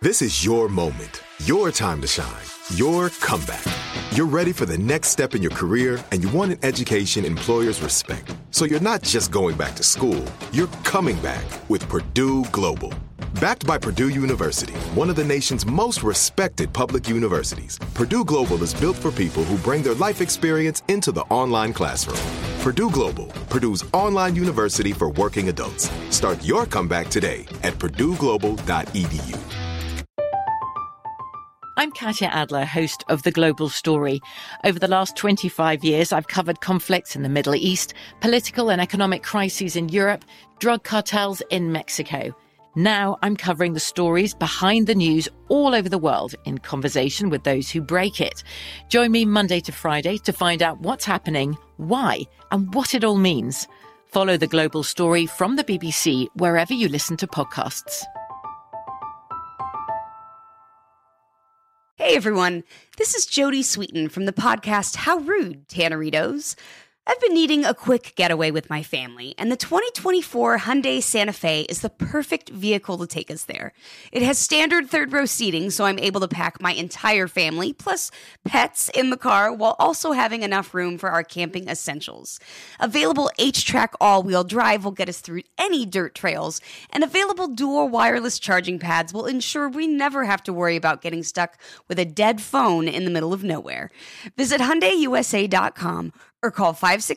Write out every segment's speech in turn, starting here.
This is your moment, your time to shine, your comeback. You're ready for the next step in your career, and you want an education employers respect. So you're not just going back to school, you're coming back with Purdue Global. Backed by Purdue University, one of the nation's most respected public universities, Purdue Global is built for people who bring their life experience into the online classroom. Purdue Global, Purdue's online university for working adults. Start your comeback today at purdueglobal.edu. I'm Katya Adler, host of The Global Story. Over the last 25 years, I've covered conflicts in the Middle East, political and economic crises in Europe, drug cartels in Mexico. Now I'm covering the stories behind the news all over the world in conversation with those who break it. Join me Monday to Friday to find out what's happening, why, and what it all means. Follow The Global Story from the BBC wherever you listen to podcasts. Hey everyone, this is Jodie Sweetin from the podcast How Rude, Tanneritos. I've been needing a quick getaway with my family, and the 2024 Hyundai Santa Fe is the perfect vehicle to take us there. It has standard third-row seating, so I'm able to pack my entire family, plus pets, in the car, while also having enough room for our camping essentials. Available H-Track all-wheel drive will get us through any dirt trails, and available dual wireless charging pads will ensure we never have to worry about getting stuck with a dead phone in the middle of nowhere. Visit HyundaiUSA.com or call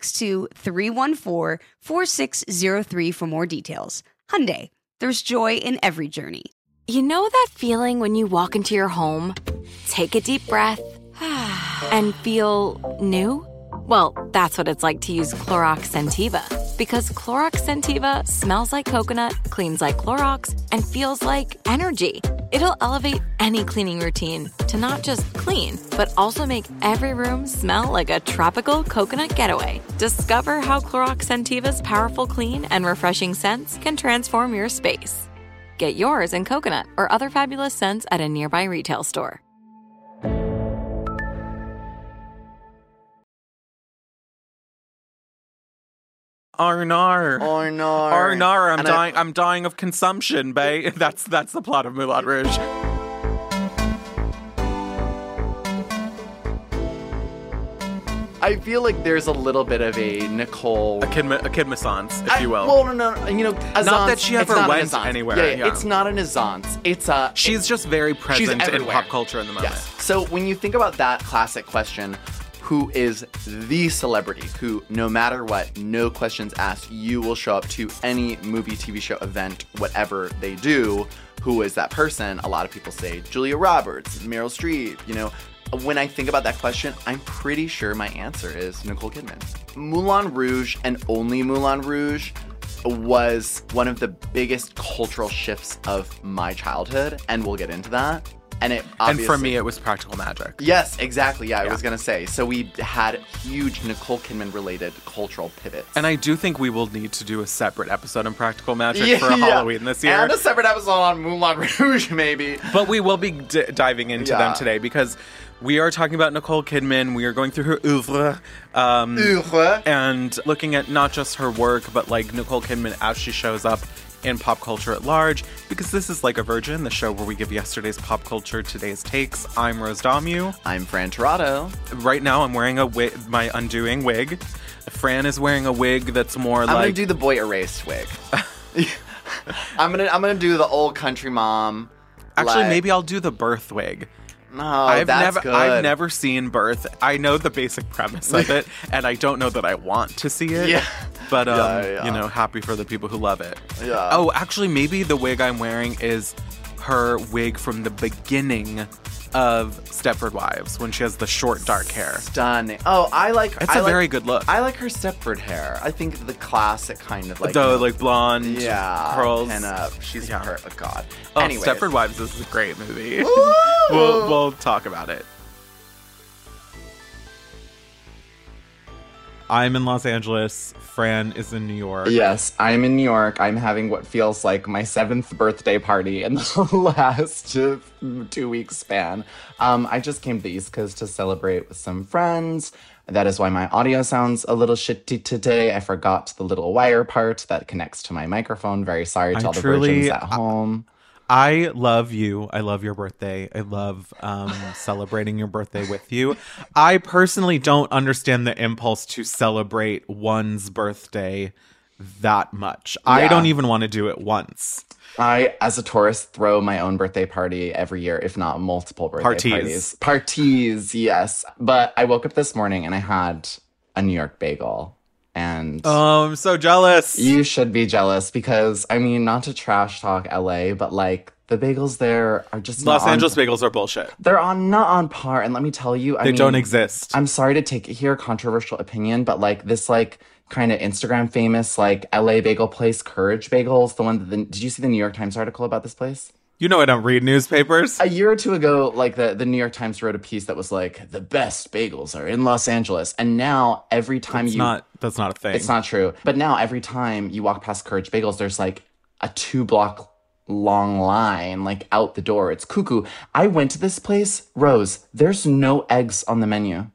562-314-4603 for more details. Hyundai, there's joy in every journey. You know that feeling when you walk into your home, take a deep breath, and feel new? Well, that's what it's like to use Clorox Scentiva. Because Clorox Scentiva smells like coconut, cleans like Clorox, and feels like energy. It'll elevate any cleaning routine to not just clean, but also make every room smell like a tropical coconut getaway. Discover how Clorox Scentiva's powerful clean and refreshing scents can transform your space. Get yours in coconut or other fabulous scents at a nearby retail store. Arnar. Arnar. I'm dying of consumption, bae. That's the plot of Moulin Rouge. I feel like there's a little bit of a Nicole... A kidmissance, if you will. Well, no. You know, not that she ever went anywhere. Yeah, it's not an azance. It's a... She's just very present in pop culture in the moment. Yes. So when you think about that classic question... Who is the celebrity who, no matter what, no questions asked, you will show up to any movie, TV show, event, whatever they do? Who is that person? A lot of people say Julia Roberts, Meryl Streep, you know. When I think about that question, I'm pretty sure my answer is Nicole Kidman. Moulin Rouge, and only Moulin Rouge, was one of the biggest cultural shifts of my childhood, and we'll get into that. And for me, it was Practical Magic. Yes, exactly. Yeah, I was going to say. So we had huge Nicole Kidman-related cultural pivots. And I do think we will need to do a separate episode on Practical Magic for Halloween this year. And a separate episode on Moulin Rouge, maybe. But we will be diving into them today because we are talking about Nicole Kidman. We are going through her oeuvre. And looking at not just her work, but like Nicole Kidman as she shows up in pop culture at large, because this is Like a Virgin, the show where we give yesterday's pop culture today's takes. I'm Rose Damu. I'm Fran Tirado. Right now, I'm wearing my undoing wig. Fran is wearing a wig that's more I'm gonna do the boy erased wig. I'm gonna do the old country mom. Actually, maybe I'll do the birth wig. No, I've never seen Birth. I know the basic premise of it, and I don't know that I want to see it. Yeah. But, you know, happy for the people who love it. Yeah. Oh, actually, maybe the wig I'm wearing is her wig from the beginning of Stepford Wives, when she has the short, dark hair. Stunning. Oh, It's a very good look. I like her Stepford hair. I think the classic kind of like... like blonde curls. Pin up. She's perfect. God. Oh, Anyways. Stepford Wives is a great movie. We'll talk about it. I'm in Los Angeles. Fran is in New York. Yes, I'm in New York. I'm having what feels like my 7th birthday party in the last 2 weeks span. I just came to the East Coast to celebrate with some friends. That is why my audio sounds a little shitty today. I forgot the little wire part that connects to my microphone. Very sorry to all the virgins at home. I love you. I love your birthday. I love celebrating your birthday with you. I personally don't understand the impulse to celebrate one's birthday that much. Yeah. I don't even want to do it once. I, as a tourist, throw my own birthday party every year, if not multiple birthday parties. Parties, yes. But I woke up this morning and I had a New York bagel. And I'm so jealous. You should be jealous because, I mean, not to trash talk LA, but like the bagels there are just Los Angeles bagels are bullshit. They're not on par. And let me tell you, they don't exist. I'm sorry to take here a controversial opinion, but like this like kind of Instagram famous like LA bagel place, Courage Bagels, the one that did you see the New York Times article about this place? You know I don't read newspapers. A year or two ago, like the New York Times wrote a piece that was like, the best bagels are in Los Angeles. And now every time that's not a thing. It's not true. But now every time you walk past Courage Bagels, there's like a 2-block long line like out the door. It's cuckoo. I went to this place, Rose, there's no eggs on the menu.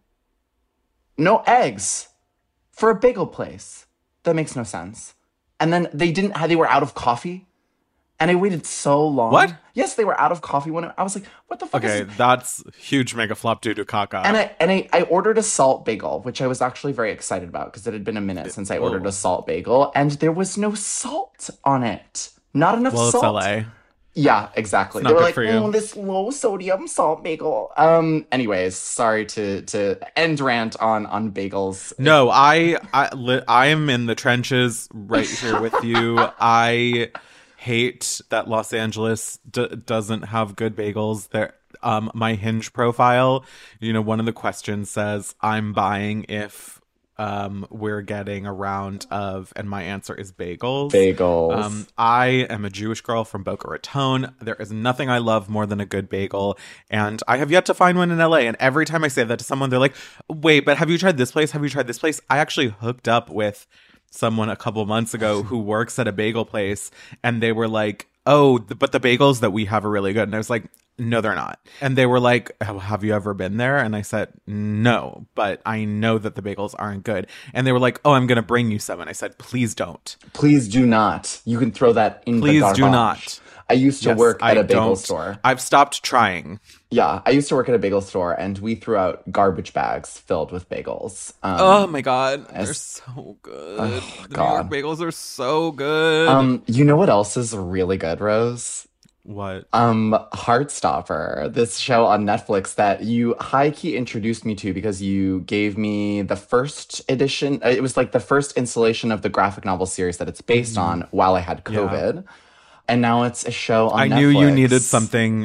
No eggs. For a bagel place. That makes no sense. And then they were out of coffee. And I waited so long. What? Yes, they were out of coffee when I was like, what the fuck is this? That's huge mega flop doo doo caca. And I ordered a salt bagel, which I was actually very excited about because it had been a minute since I ordered a salt bagel. And there was no salt on it. Not enough salt. Well, it's LA. Yeah, exactly. They were like, this low sodium salt bagel. Anyways, sorry to end rant on bagels. No, I am in the trenches right here with you. I hate that Los Angeles doesn't have good bagels. There, my Hinge profile, one of the questions says, "I'm buying if we're getting a round of," and my answer is bagels. Bagels. I am a Jewish girl from Boca Raton. There is nothing I love more than a good bagel, and I have yet to find one in LA. And every time I say that to someone, they're like, "Wait, but have you tried this place? Have you tried this place?" I actually hooked up with someone a couple months ago who works at a bagel place, and they were like, "Oh, but the bagels that we have are really good." And I was like, "No, they're not." And they were like, "Oh, have you ever been there?" And I said, "No, but I know that the bagels aren't good." And they were like, "Oh, I'm going to bring you some." And I said, "Please don't. Please do not. You can throw that in the garbage." Please do not. I used to work at a bagel store. I've stopped trying. Yeah, I used to work at a bagel store, and we threw out garbage bags filled with bagels. Oh my God, they're so good. Oh, the New York bagels are so good. You know what else is really good, Rose? What? Heartstopper, this show on Netflix that you high-key introduced me to because you gave me the first edition. It was like the first installation of the graphic novel series that it's based on while I had COVID. Yeah. And now it's a show on Netflix. I knew you needed something,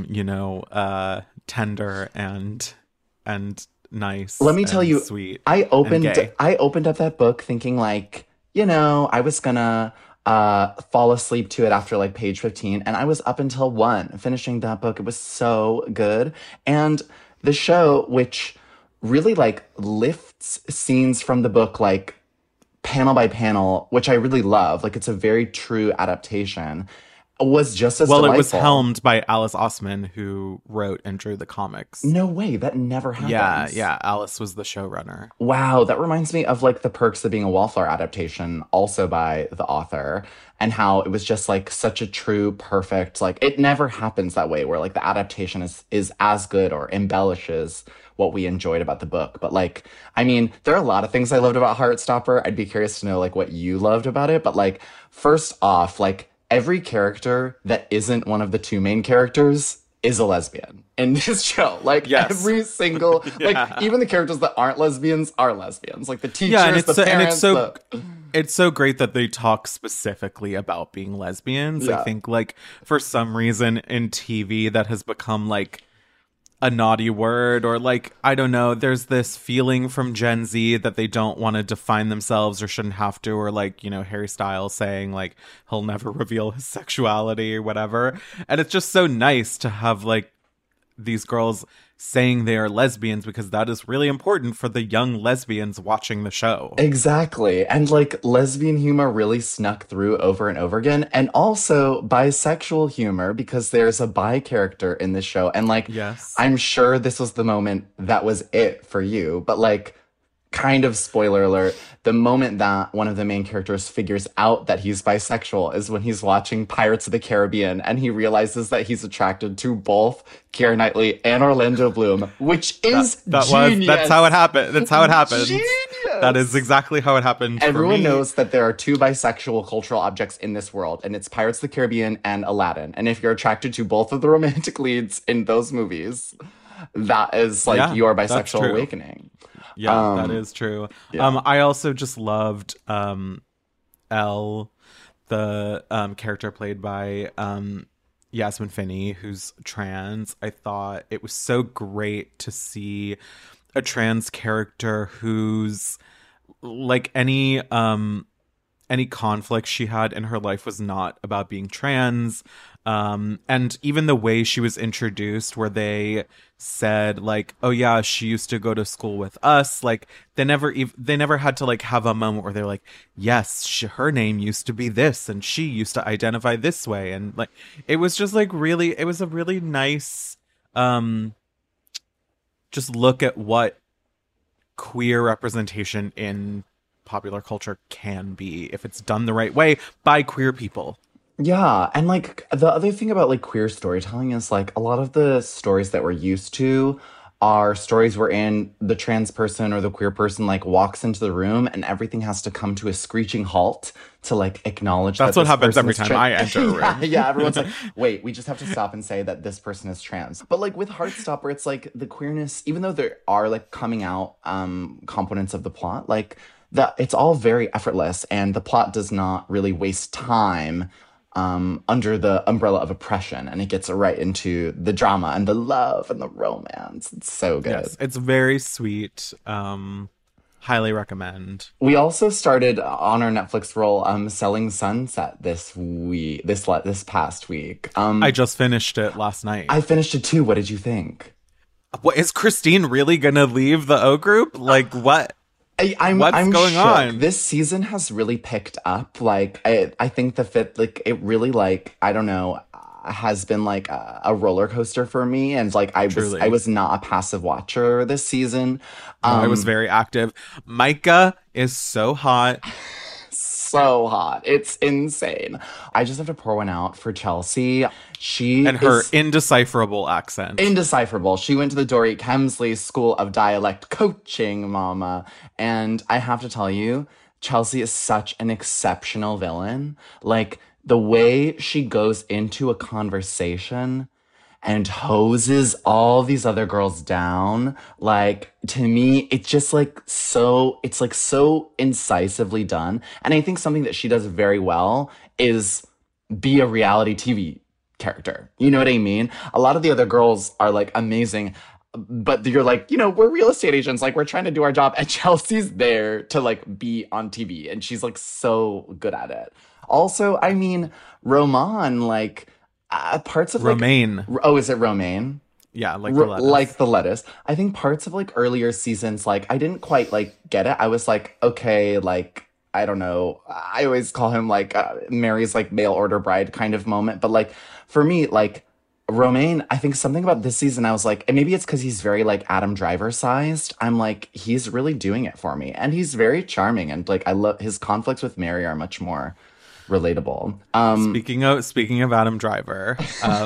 tender and nice. Let me tell you, sweet. I opened up that book thinking like, I was gonna fall asleep to it after like page 15, and I was up until 1 finishing that book. It was so good. And the show, which really like lifts scenes from the book like panel by panel, which I really love, like it's a very true adaptation, was just as delightful. It was helmed by Alice Oseman, who wrote and drew the comics. No way, that never happened. Yeah, Alice was the showrunner. Wow, that reminds me of like The Perks of Being a Wallflower adaptation, also by the author, and how it was just like such a true, perfect, like it never happens that way where like the adaptation is as good or embellishes what we enjoyed about the book. But like, I mean, there are a lot of things I loved about Heartstopper. I'd be curious to know like what you loved about it. But like, first off, like every character that isn't one of the 2 main characters is a lesbian in this show. Like every single, like even the characters that aren't lesbians are lesbians. Like the teachers, the parents. It's so great that they talk specifically about being lesbians. Yeah. I think like for some reason in TV that has become like a naughty word, or like, I don't know, there's this feeling from Gen Z that they don't want to define themselves or shouldn't have to, or like, Harry Styles saying like he'll never reveal his sexuality or whatever. And it's just so nice to have like these girls saying they are lesbians, because that is really important for the young lesbians watching the show. Exactly. And like lesbian humor really snuck through over and over again. And also bisexual humor, because there's a bi character in this show. And like, yes, I'm sure this was the moment that was it for you. But like, kind of spoiler alert, the moment that one of the main characters figures out that he's bisexual is when he's watching Pirates of the Caribbean and he realizes that he's attracted to both Keira Knightley and Orlando Bloom, which is genius. That's how it happened. That's how it happened. Genius. That is exactly how it happened. Everyone knows that there are two bisexual cultural objects in this world, and it's Pirates of the Caribbean and Aladdin. And if you're attracted to both of the romantic leads in those movies, that is like your bisexual awakening. Yeah, that is true. Yeah. I also just loved Elle, the character played by Yasmin Finney, who's trans. I thought it was so great to see a trans character who's like any conflict she had in her life was not about being trans. And even the way she was introduced, where they said like, oh yeah, she used to go to school with us. Like they never had to like have a moment where they're like, yes, her name used to be this and she used to identify this way. And like, it was just like really, it was a really nice, just look at what queer representation in popular culture can be if it's done the right way by queer people. Yeah, and like the other thing about like queer storytelling is like a lot of the stories that we're used to are stories wherein the trans person or the queer person like walks into the room and everything has to come to a screeching halt to like acknowledge that's that what happens every time I enter a room. Yeah, everyone's like, wait, we just have to stop and say that this person is trans. But like with Heartstopper, it's like the queerness, even though there are like coming out components of the plot, like that it's all very effortless and the plot does not really waste time under the umbrella of oppression, and it gets right into the drama and the love and the romance. It's so good. Yes, it's very sweet. Highly recommend. We also started on our Netflix roll Selling Sunset this past week. I just finished it last night. I finished it too. What did you think? What, is Christine really gonna leave the O Group? Like what? I'm going shook. on? This season has really picked up. Like, I think it really, like, I don't know, has been like a roller coaster for me. And like, I was not a passive watcher this season. I was very active. Micah is so hot. So hot. It's insane. I just have to pour one out for Chelsea. And her indecipherable accent. Indecipherable. She went to the Dorit Kemsley School of Dialect Coaching, mama. And I have to tell you, Chelsea is such an exceptional villain. Like, the way she goes into a conversation and hoses all these other girls down, like, to me, it's just like so incisively done. And I think something that she does very well is be a reality TV character. You know what I mean? A lot of the other girls are like amazing, but you're like, you know, we're real estate agents, like we're trying to do our job, and Chelsea's there to like be on TV, and she's like so good at it. Also, I mean, Roman, like, parts of Romaine. Like, oh, is it Romaine? Yeah, like the lettuce. Like the lettuce. I think parts of like earlier seasons, like I didn't quite like get it. I was like, okay, like I don't know. I always call him like Mary's like mail order bride kind of moment. But like for me, like Romaine, I think something about this season, I was like, and maybe it's because he's very like Adam Driver sized. I'm like, he's really doing it for me, and he's very charming, and like I love his conflicts with Mary are much more relatable. Speaking of Adam Driver,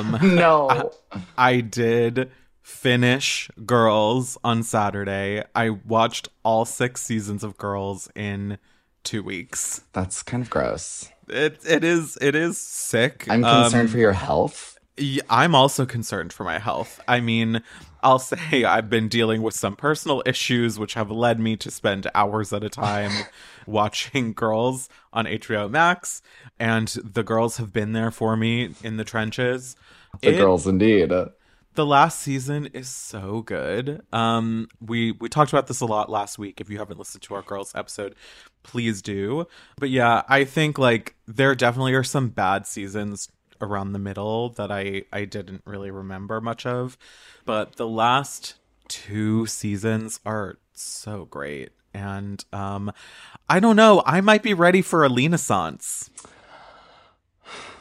no, I did finish Girls on Saturday. I watched all 6 seasons of Girls in 2 weeks. That's kind of gross. It is sick. I'm concerned for your health. I'm also concerned for my health. I mean, I'll say I've been dealing with some personal issues which have led me to spend hours at a time watching Girls on HBO Max, and the girls have been there for me in the trenches. The girls indeed. The last season is so good. We talked about this a lot last week. If you haven't listened to our Girls episode, please do. But yeah, I think like there definitely are some bad seasons around the middle that I didn't really remember much of, but the last 2 seasons are so great. And I don't know, I might be ready for a Renaissance.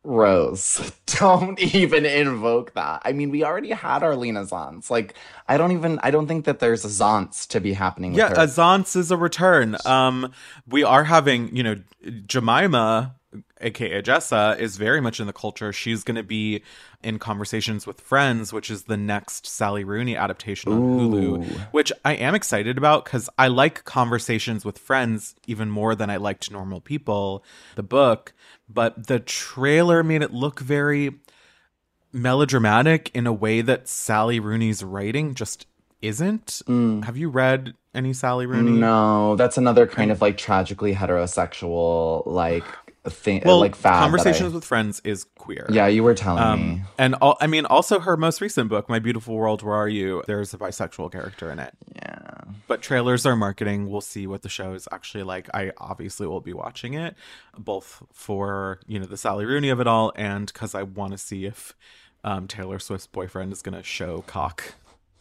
Rose, don't even invoke that. I mean, we already had our Lena Zantz. Like, I don't think that there's a Zantz to be happening with her. Yeah, a Zantz is a return. We are having, Jemima, aka Jessa, is very much in the culture. She's going to be in Conversations with Friends, which is the next Sally Rooney adaptation on Hulu, which I am excited about because I like Conversations with Friends even more than I liked Normal People, the book. But the trailer made it look very melodramatic in a way that Sally Rooney's writing just isn't. Have you read any Sally Rooney? No, that's another kind of like tragically heterosexual thing. Well, fad. Conversations with Friends is queer. Yeah, you were telling me. And also her most recent book, My Beautiful World, Where Are You? There's a bisexual character in it. Yeah. But trailers are marketing. We'll see what the show is actually like. I obviously will be watching it, both for, the Sally Rooney of it all and because I want to see if Taylor Swift's boyfriend is going to show cock.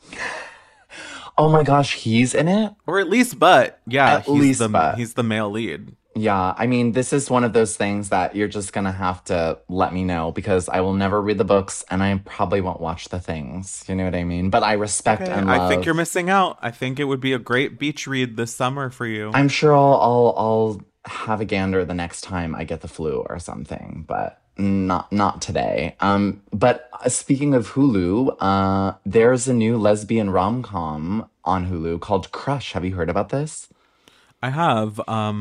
Oh my gosh, he's in it? Or at least Butt. Yeah, he's the male lead. Yeah, I mean, this is one of those things that you're just going to have to let me know because I will never read the books and I probably won't watch the things. You know what I mean? But I respect and love. I think you're missing out. I think it would be a great beach read this summer for you. I'm sure I'll have a gander the next time I get the flu or something, but not today. But speaking of Hulu, there's a new lesbian rom-com on Hulu called Crush. Have you heard about this? I have.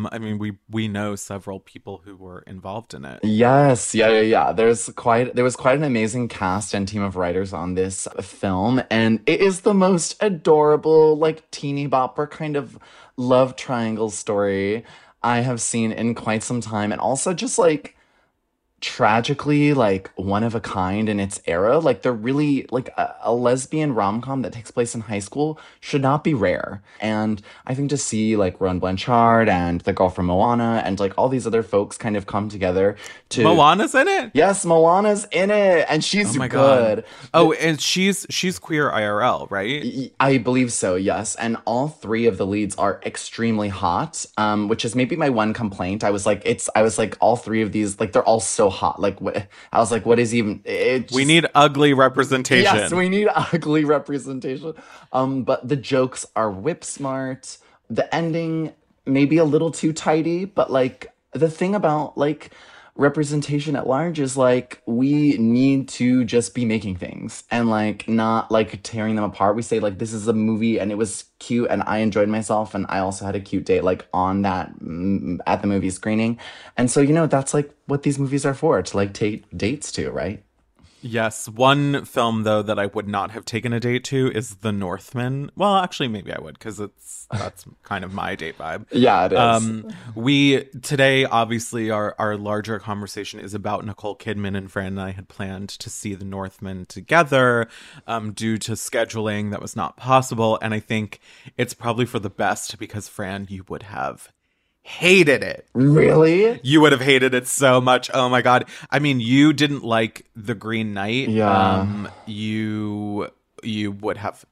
We know several people who were involved in it. Yes, yeah. There was quite an amazing cast and team of writers on this film, and it is the most adorable, like teeny bopper kind of love triangle story I have seen in quite some time, and also just like tragically like one of a kind in its era. Like they're really like a lesbian rom-com that takes place in high school should not be rare. And I think to see like Rowan Blanchard and the girl from Moana and like all these other folks kind of come together to Moana's in it? Yes, Moana's in it, and she's good. Oh, and she's queer IRL, right? I believe so, yes. And all three of the leads are extremely hot, which is maybe my one complaint. I was like all three of these, like they're all so hot. Like what? I was like, what is even? We need ugly representation. Yes, we need ugly representation. But the jokes are whip smart. The ending maybe a little too tidy, but like the thing about like representation at large is like we need to just be making things and like not like tearing them apart. We say like this is a movie and it was cute and I enjoyed myself and I also had a cute date like on that at the movie screening. And so that's like what these movies are for, to like take dates to, right? Yes. One film, though, that I would not have taken a date to is The Northman. Well, actually, maybe I would, because that's kind of my date vibe. Yeah, it is. We, today, obviously, our larger conversation is about Nicole Kidman, and Fran and I had planned to see The Northman together due to scheduling that was not possible. And I think it's probably for the best because, Fran, you would have hated it. Really? You would have hated it so much. Oh my god. I mean, you didn't like The Green Knight. Yeah. You would have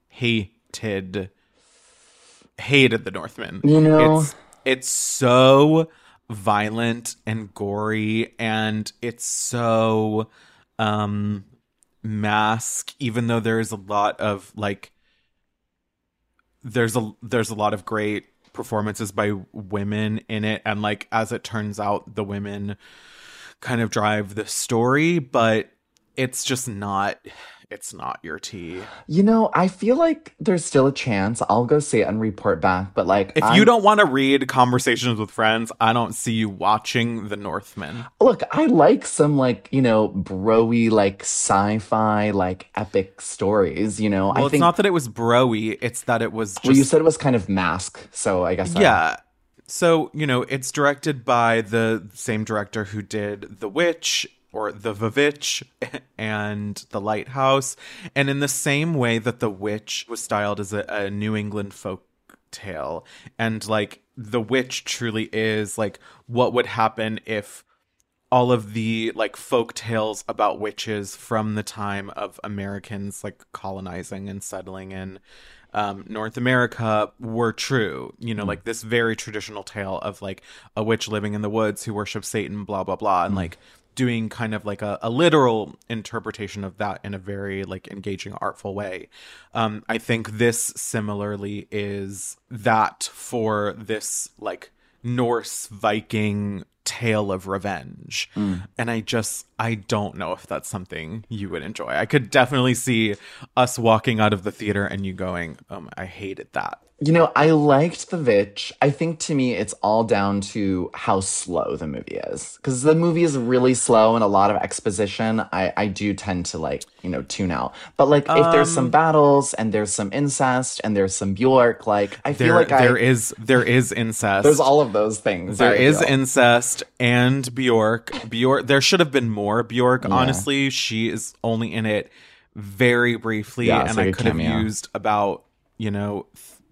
hated The Northman. It's so violent and gory, and it's so mask, even though there's a lot of like there's a lot of great performances by women in it, and like as it turns out the women kind of drive the story, but it's just not your tea. I feel like there's still a chance I'll go see it and report back, but like if you don't want to read Conversations with Friends, I don't see you watching The Northman. Look, I like some like bro-y like sci-fi like epic stories. Well, I think it's not that it was bro-y, it's that it was just... Well, you said it was kind of mask, so I guess yeah. So it's directed by the same director who did The Witch, or The Vivitch, and The Lighthouse. And in the same way that The Witch was styled as a New England folk tale, and like The Witch truly is like what would happen if all of the like folk tales about witches from the time of Americans like colonizing and settling in North America were true. Like this very traditional tale of like a witch living in the woods who worships Satan, blah blah blah, and like doing kind of like a literal interpretation of that in a very like engaging, artful way. I think this similarly is that for this like Norse Viking tale of revenge. And I don't know if that's something you would enjoy. I could definitely see us walking out of the theater and you going, I hated that. You know, I liked The Witch. I think to me, it's all down to how slow the movie is. Because the movie is really slow and a lot of exposition. I do tend to like, you know, tune out. But like if there's some battles and there's some incest and there's some Bjork, like I feel like there is incest. There's all of those things. There is incest and Bjork. There should have been more Bjork. Yeah. Honestly, she is only in it very briefly, and I could have used about, you know,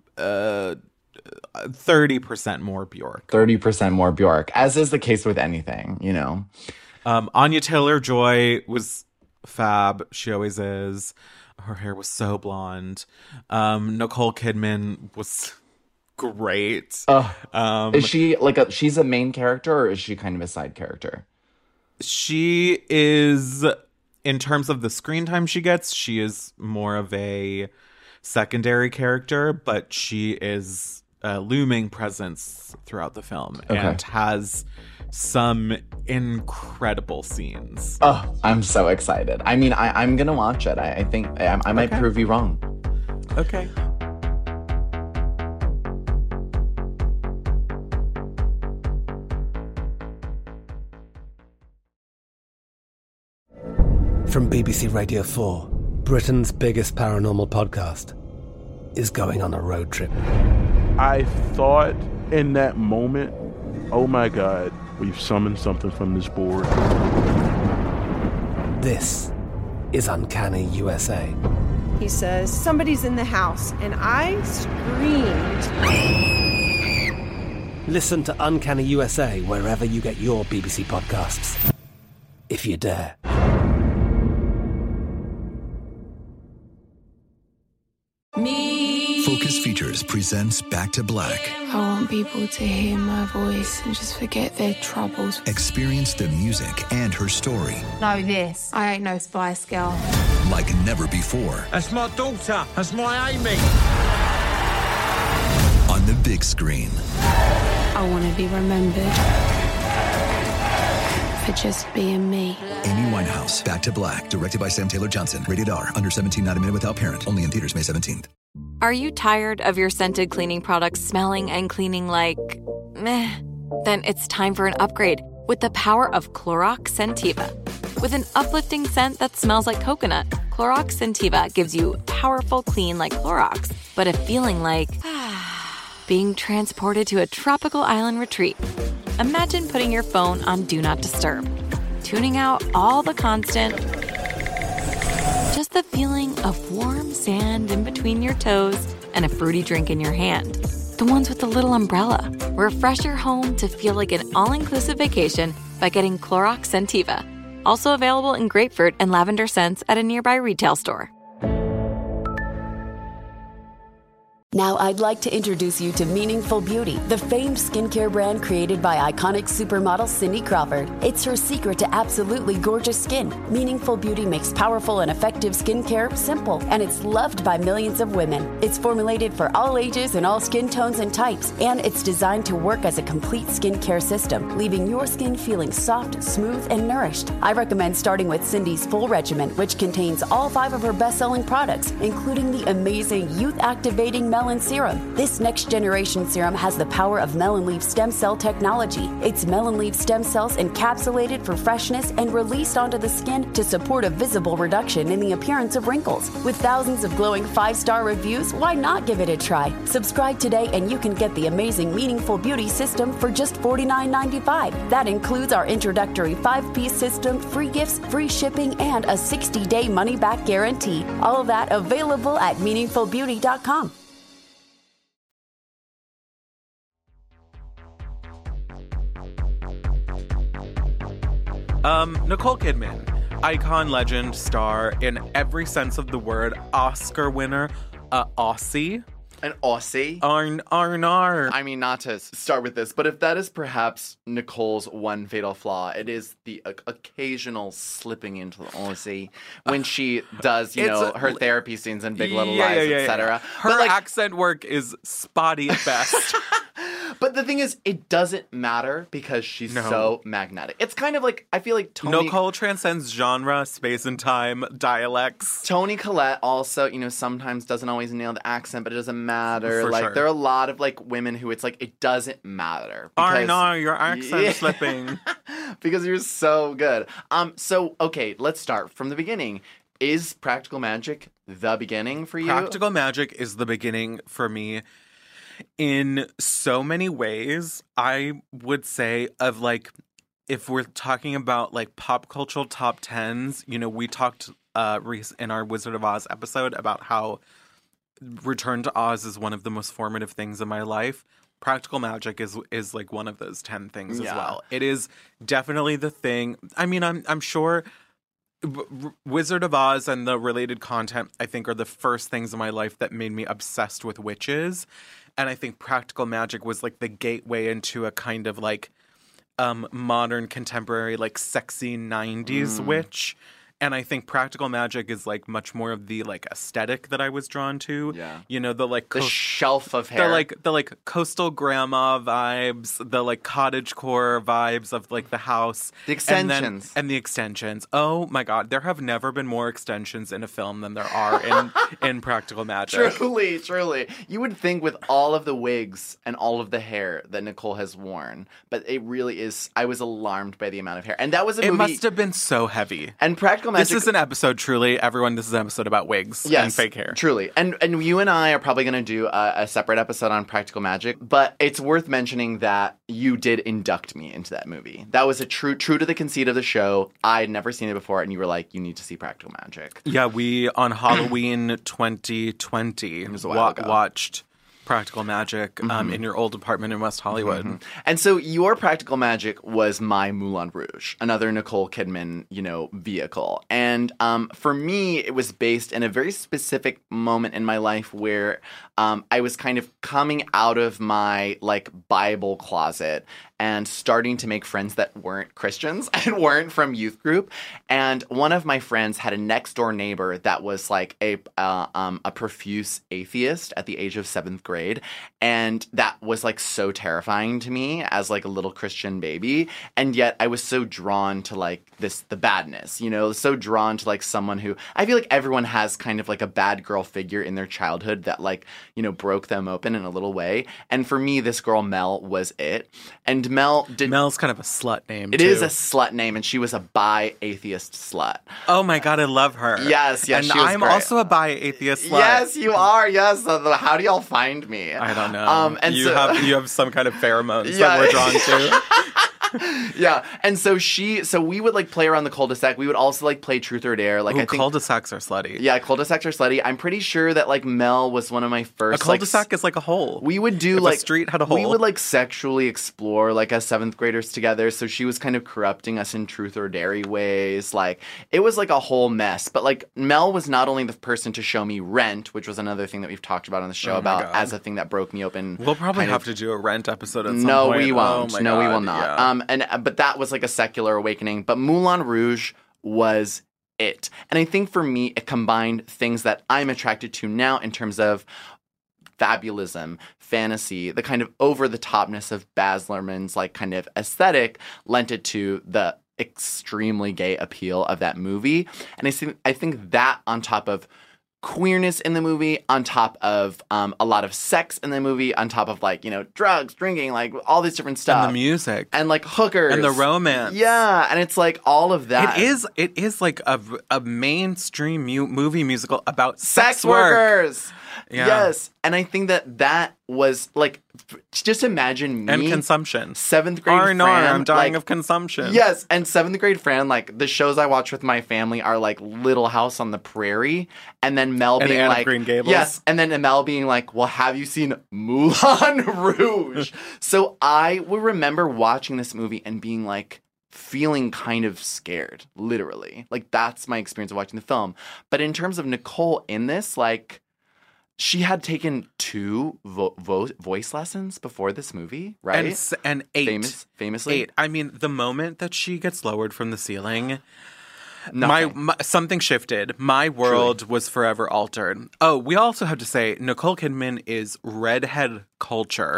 30% more Bjork. 30% more Bjork, as is the case with anything, you know. Anya Taylor-Joy was fab. She always is. Her hair was so blonde. Nicole Kidman was great. Is she like she's a main character, or is she kind of a side character? She is, in terms of the screen time she gets, she is more of a secondary character, but she is a looming presence throughout the film and has some incredible scenes. Oh, I'm so excited. I mean, I'm gonna watch it. I think I might prove you wrong. Okay. From BBC Radio 4, Britain's biggest paranormal podcast is going on a road trip. I thought in that moment, oh my God, we've summoned something from this board. This is Uncanny USA. He says, somebody's in the house, and I screamed. Listen to Uncanny USA wherever you get your BBC podcasts, if you dare. Focus Features presents Back to Black. I want people to hear my voice and just forget their troubles. Experience the music and her story. Know this. I ain't no Spice Girl. Like never before. That's my daughter. That's my Amy. On the big screen. I want to be remembered for just being me. Amy Winehouse, Back to Black. Directed by Sam Taylor Johnson. Rated R. Under 17, not a minute without parent. Only in theaters May 17th. Are you tired of your scented cleaning products smelling and cleaning like meh? Then it's time for an upgrade with the power of Clorox Scentiva. With an uplifting scent that smells like coconut, Clorox Scentiva gives you powerful clean like Clorox, but a feeling like being transported to a tropical island retreat. Imagine putting your phone on Do Not Disturb, tuning out all the constant, just the feeling of warm sand in between your toes and a fruity drink in your hand. The ones with the little umbrella. Refresh your home to feel like an all-inclusive vacation by getting Clorox Scentiva. Also available in grapefruit and lavender scents at a nearby retail store. Now I'd like to introduce you to Meaningful Beauty, the famed skincare brand created by iconic supermodel Cindy Crawford. It's her secret to absolutely gorgeous skin. Meaningful Beauty makes powerful and effective skincare simple, and it's loved by millions of women. It's formulated for all ages and all skin tones and types, and it's designed to work as a complete skincare system, leaving your skin feeling soft, smooth, and nourished. I recommend starting with Cindy's full regimen, which contains all 5 of her best-selling products, including the amazing youth-activating Melon Serum. This next-generation serum has the power of melon leaf stem cell technology. It's melon leaf stem cells encapsulated for freshness and released onto the skin to support a visible reduction in the appearance of wrinkles. With thousands of glowing 5-star reviews, why not give it a try? Subscribe today and you can get the amazing Meaningful Beauty system for just $49.95. That includes our introductory 5-piece system, free gifts, free shipping, and a 60-day money-back guarantee. All of that available at meaningfulbeauty.com. Nicole Kidman, icon, legend, star, in every sense of the word, Oscar winner, Aussie. An Aussie. Arnar. I mean, not to start with this, but if that is perhaps Nicole's one fatal flaw, it is the occasional slipping into the Aussie when she does, her therapy scenes in Big Little Lies, etc. Her accent work is spotty at best. But the thing is, it doesn't matter because she's so magnetic. It's kind of like, I feel like Nicole transcends genre, space and time, dialects. Toni Collette also, sometimes doesn't always nail the accent, but it doesn't matter. For like, sure. there are a lot of, like, women who it's like, it doesn't matter. I know, your accent's slipping. Because you're so good. So, okay, let's start from the beginning. Is Practical Magic the beginning for you? Practical Magic is the beginning for me. In so many ways, I would say of like, if we're talking about like pop cultural top 10s, we talked in our Wizard of Oz episode about how Return to Oz is one of the most formative things in my life. Practical Magic is like one of those 10 things as well. It is definitely the thing. I mean, I'm sure Wizard of Oz and the related content, I think, are the first things in my life that made me obsessed with witches. And I think Practical Magic was like the gateway into a kind of like modern, contemporary, like sexy 90s witch. And I think Practical Magic is like much more of the like aesthetic that I was drawn to. Yeah. The like the shelf of hair. The like coastal grandma vibes, the like cottagecore vibes of like the house. The extensions. And the extensions. Oh my God. There have never been more extensions in a film than there are in Practical Magic. Truly. You would think with all of the wigs and all of the hair that Nicole has worn, but it really is, I was alarmed by the amount of hair. And that was a movie. It must have been so heavy. And Practical Magic. This is an episode, truly. Everyone, this is an episode about wigs and fake hair. Truly. And you and I are probably going to do a separate episode on Practical Magic, but it's worth mentioning that you did induct me into that movie. That was a true to the conceit of the show. I had never seen it before, and you were like, you need to see Practical Magic. Yeah, we, on Halloween 2020, watched Practical Magic in your old apartment in West Hollywood. Mm-hmm. And so your Practical Magic was my Moulin Rouge, another Nicole Kidman, vehicle. And for me, it was based in a very specific moment in my life where I was kind of coming out of my like Bible closet and starting to make friends that weren't Christians and weren't from youth group. And one of my friends had a next door neighbor that was like a profuse atheist at the age of 7th grade. And that was like so terrifying to me as like a little Christian baby. And yet I was so drawn to like the badness, so drawn to like someone who, I feel like everyone has kind of like a bad girl figure in their childhood that like, broke them open in a little way. And for me, this girl Mel was it. And Mel's kind of a slut name, It is a slut name, and she was a bi-atheist slut. Oh my God, I love her. Yes, and she was I'm great. Also a bi-atheist slut. Yes, you are. Yes. How do y'all find me? I don't know. And you have some kind of pheromones that we're drawn to. Yeah, and so we would like play around the cul-de-sac. We would also like play Truth or Dare. Like, I think cul-de-sacs are slutty. Yeah, cul-de-sacs are slutty. I'm pretty sure that like Mel was one of my first. A cul-de-sac is like a hole. We would do if like a street had a hole. We would like sexually explore like as 7th graders together. So she was kind of corrupting us in Truth or Dare ways. Like it was like a whole mess. But like Mel was not only the person to show me Rent, which was another thing that we've talked about on the show as a thing that broke me open. We'll probably have to do a Rent episode at some point. No, we won't. No, we will not. Yeah. But that was like a secular awakening. But Moulin Rouge was it. And I think for me, it combined things that I'm attracted to now in terms of fabulism, fantasy, the kind of over-the-topness of Baz Luhrmann's like kind of aesthetic lent it to the extremely gay appeal of that movie. And I think that on top of queerness in the movie, on top of a lot of sex in the movie, on top of like, drugs, drinking, like all this different stuff. And the music. And like hookers. And the romance. Yeah. And it's like all of that. It is like a mainstream movie musical about sex work. workers. Yeah. Yes. And I think that was like, just imagine me. And consumption. 7th grade Fran. I'm dying of consumption. Yes. And 7th grade Fran, like the shows I watch with my family are like Little House on the Prairie. And then Mel being Anne like. of Green Gables. Yes. And then Mel being like, well, have you seen Moulin Rouge? So I would remember watching this movie and being like, feeling kind of scared, literally. Like that's my experience of watching the film. But in terms of Nicole in this, like, she had taken 2 voice lessons before this movie, right? And 8. Famously. 8. I mean, the moment that she gets lowered from the ceiling, something shifted. My world was forever altered. Oh, we also have to say, Nicole Kidman is redhead culture.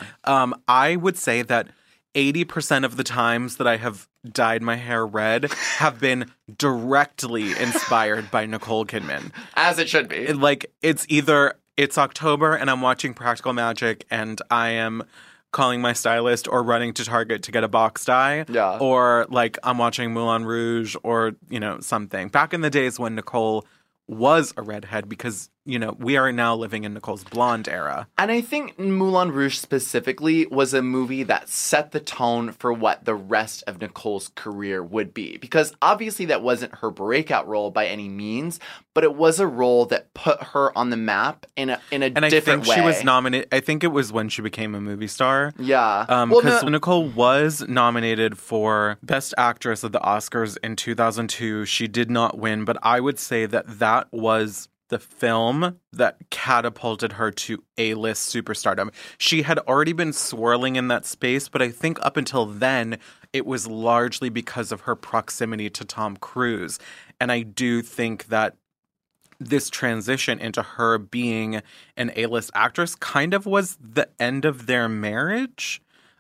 I would say that 80% of the times that I have dyed my hair red have been directly inspired by Nicole Kidman. As it should be. Like, it's either it's October and I'm watching Practical Magic and I am calling my stylist or running to Target to get a box dye. Yeah. Or, like, I'm watching Moulin Rouge or, you know, something. Back in the days when Nicole was a redhead, because, you know, we are now living in Nicole's blonde era. And I think Moulin Rouge specifically was a movie that set the tone for what the rest of Nicole's career would be. Because obviously that wasn't her breakout role by any means, but it was a role that put her on the map in a different way. And I think she was nominated, I think it was when she became a movie star. Yeah. Because Nicole was nominated for Best Actress at the Oscars in 2002. She did not win, but I would say that was the film that catapulted her to A-list superstardom. She had already been swirling in that space, but I think up until then, it was largely because of her proximity to Tom Cruise. And I do think that this transition into her being an A-list actress kind of was the end of their marriage.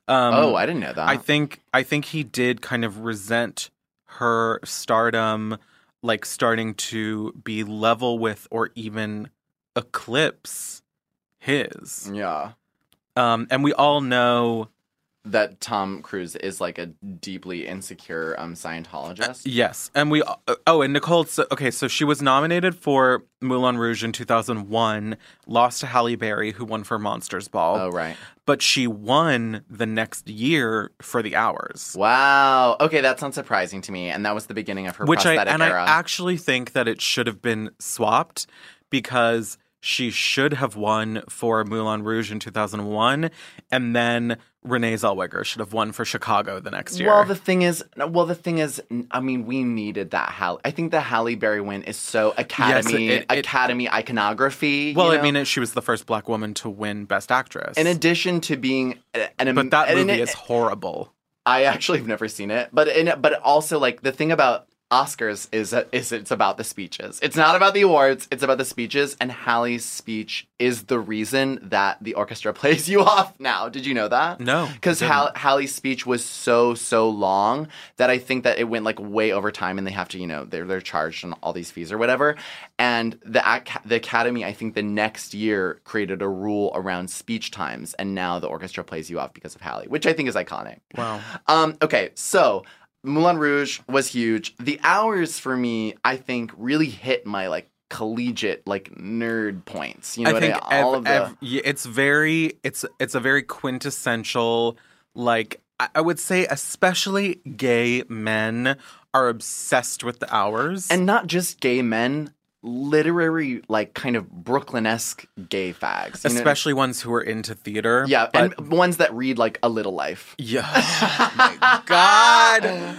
I didn't know that. I think he did kind of resent her stardom, like starting to be level with or even eclipse his. Yeah. And we all know that Tom Cruise is like a deeply insecure Scientologist. Yes. And and Nicole, so she was nominated for Moulin Rouge in 2001, lost to Halle Berry, who won for Monsters Ball. Oh, right. But she won the next year for The Hours. Wow. Okay, that's not surprising to me. And that was the beginning of her prosthetic era. I actually think that it should have been swapped, because she should have won for Moulin Rouge in 2001, and then Renee Zellweger should have won for Chicago the next year. Well, the thing is, I mean, we needed that Halle. I think the Halle Berry win is so Academy iconography. Well, I mean, she was the first Black woman to win Best Actress. In addition to being but that movie is horrible. I actually have never seen it, but also, like, the thing about Oscars is it's about the speeches. It's not about the awards. It's about the speeches. And Halle's speech is the reason that the orchestra plays you off now. Did you know that? No. Because Halle's speech was so long that I think that it went like way over time, and they have to, you know, they're charged on all these fees or whatever. And the Academy, I think the next year created a rule around speech times, and now the orchestra plays you off because of Halle, which I think is iconic. Wow. Okay, so Moulin Rouge was huge. The Hours for me, I think, really hit my like collegiate like nerd points. You know, it's a very quintessential, like, I would say especially gay men are obsessed with The Hours. And not just gay men, literary, like, kind of Brooklyn-esque gay fags. Especially ones who are into theater. Yeah, and ones that read, like, A Little Life. Yeah. Oh, my God.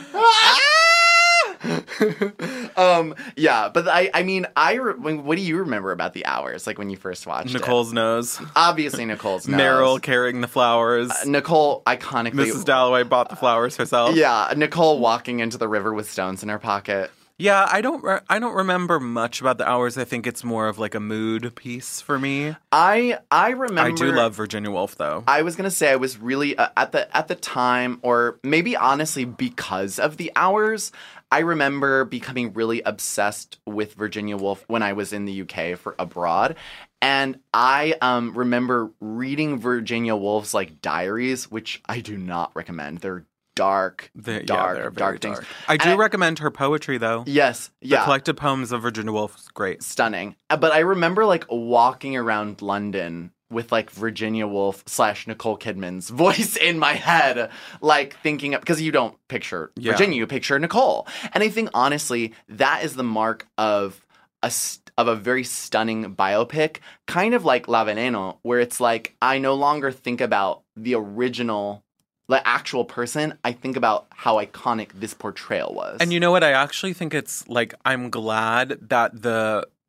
Yeah, but I mean, what do you remember about The Hours, like, when you first watched Nicole's nose. Obviously Nicole's nose. Meryl carrying the flowers. Nicole, iconically. Mrs. Dalloway bought the flowers herself. Yeah, Nicole walking into the river with stones in her pocket. Yeah, I don't remember much about The Hours. I think it's more of like a mood piece for me. I remember. I do love Virginia Woolf, though. I was gonna say I was really at the time, or maybe honestly because of The Hours, I remember becoming really obsessed with Virginia Woolf when I was in the UK for abroad. And I remember reading Virginia Woolf's like diaries, which I do not recommend. They're dark things. I do recommend her poetry, though. Yes, yeah. The collected poems of Virginia Woolf is great. Stunning. But I remember, like, walking around London with, like, Virginia Woolf / Nicole Kidman's voice in my head, like, thinking, because you don't picture Virginia, you picture Nicole. And I think, honestly, that is the mark of a very stunning biopic, kind of like La Veneno, where it's like, I no longer think about the original, the actual person. I think about how iconic this portrayal was. And you know what? I actually think it's like, I'm glad that the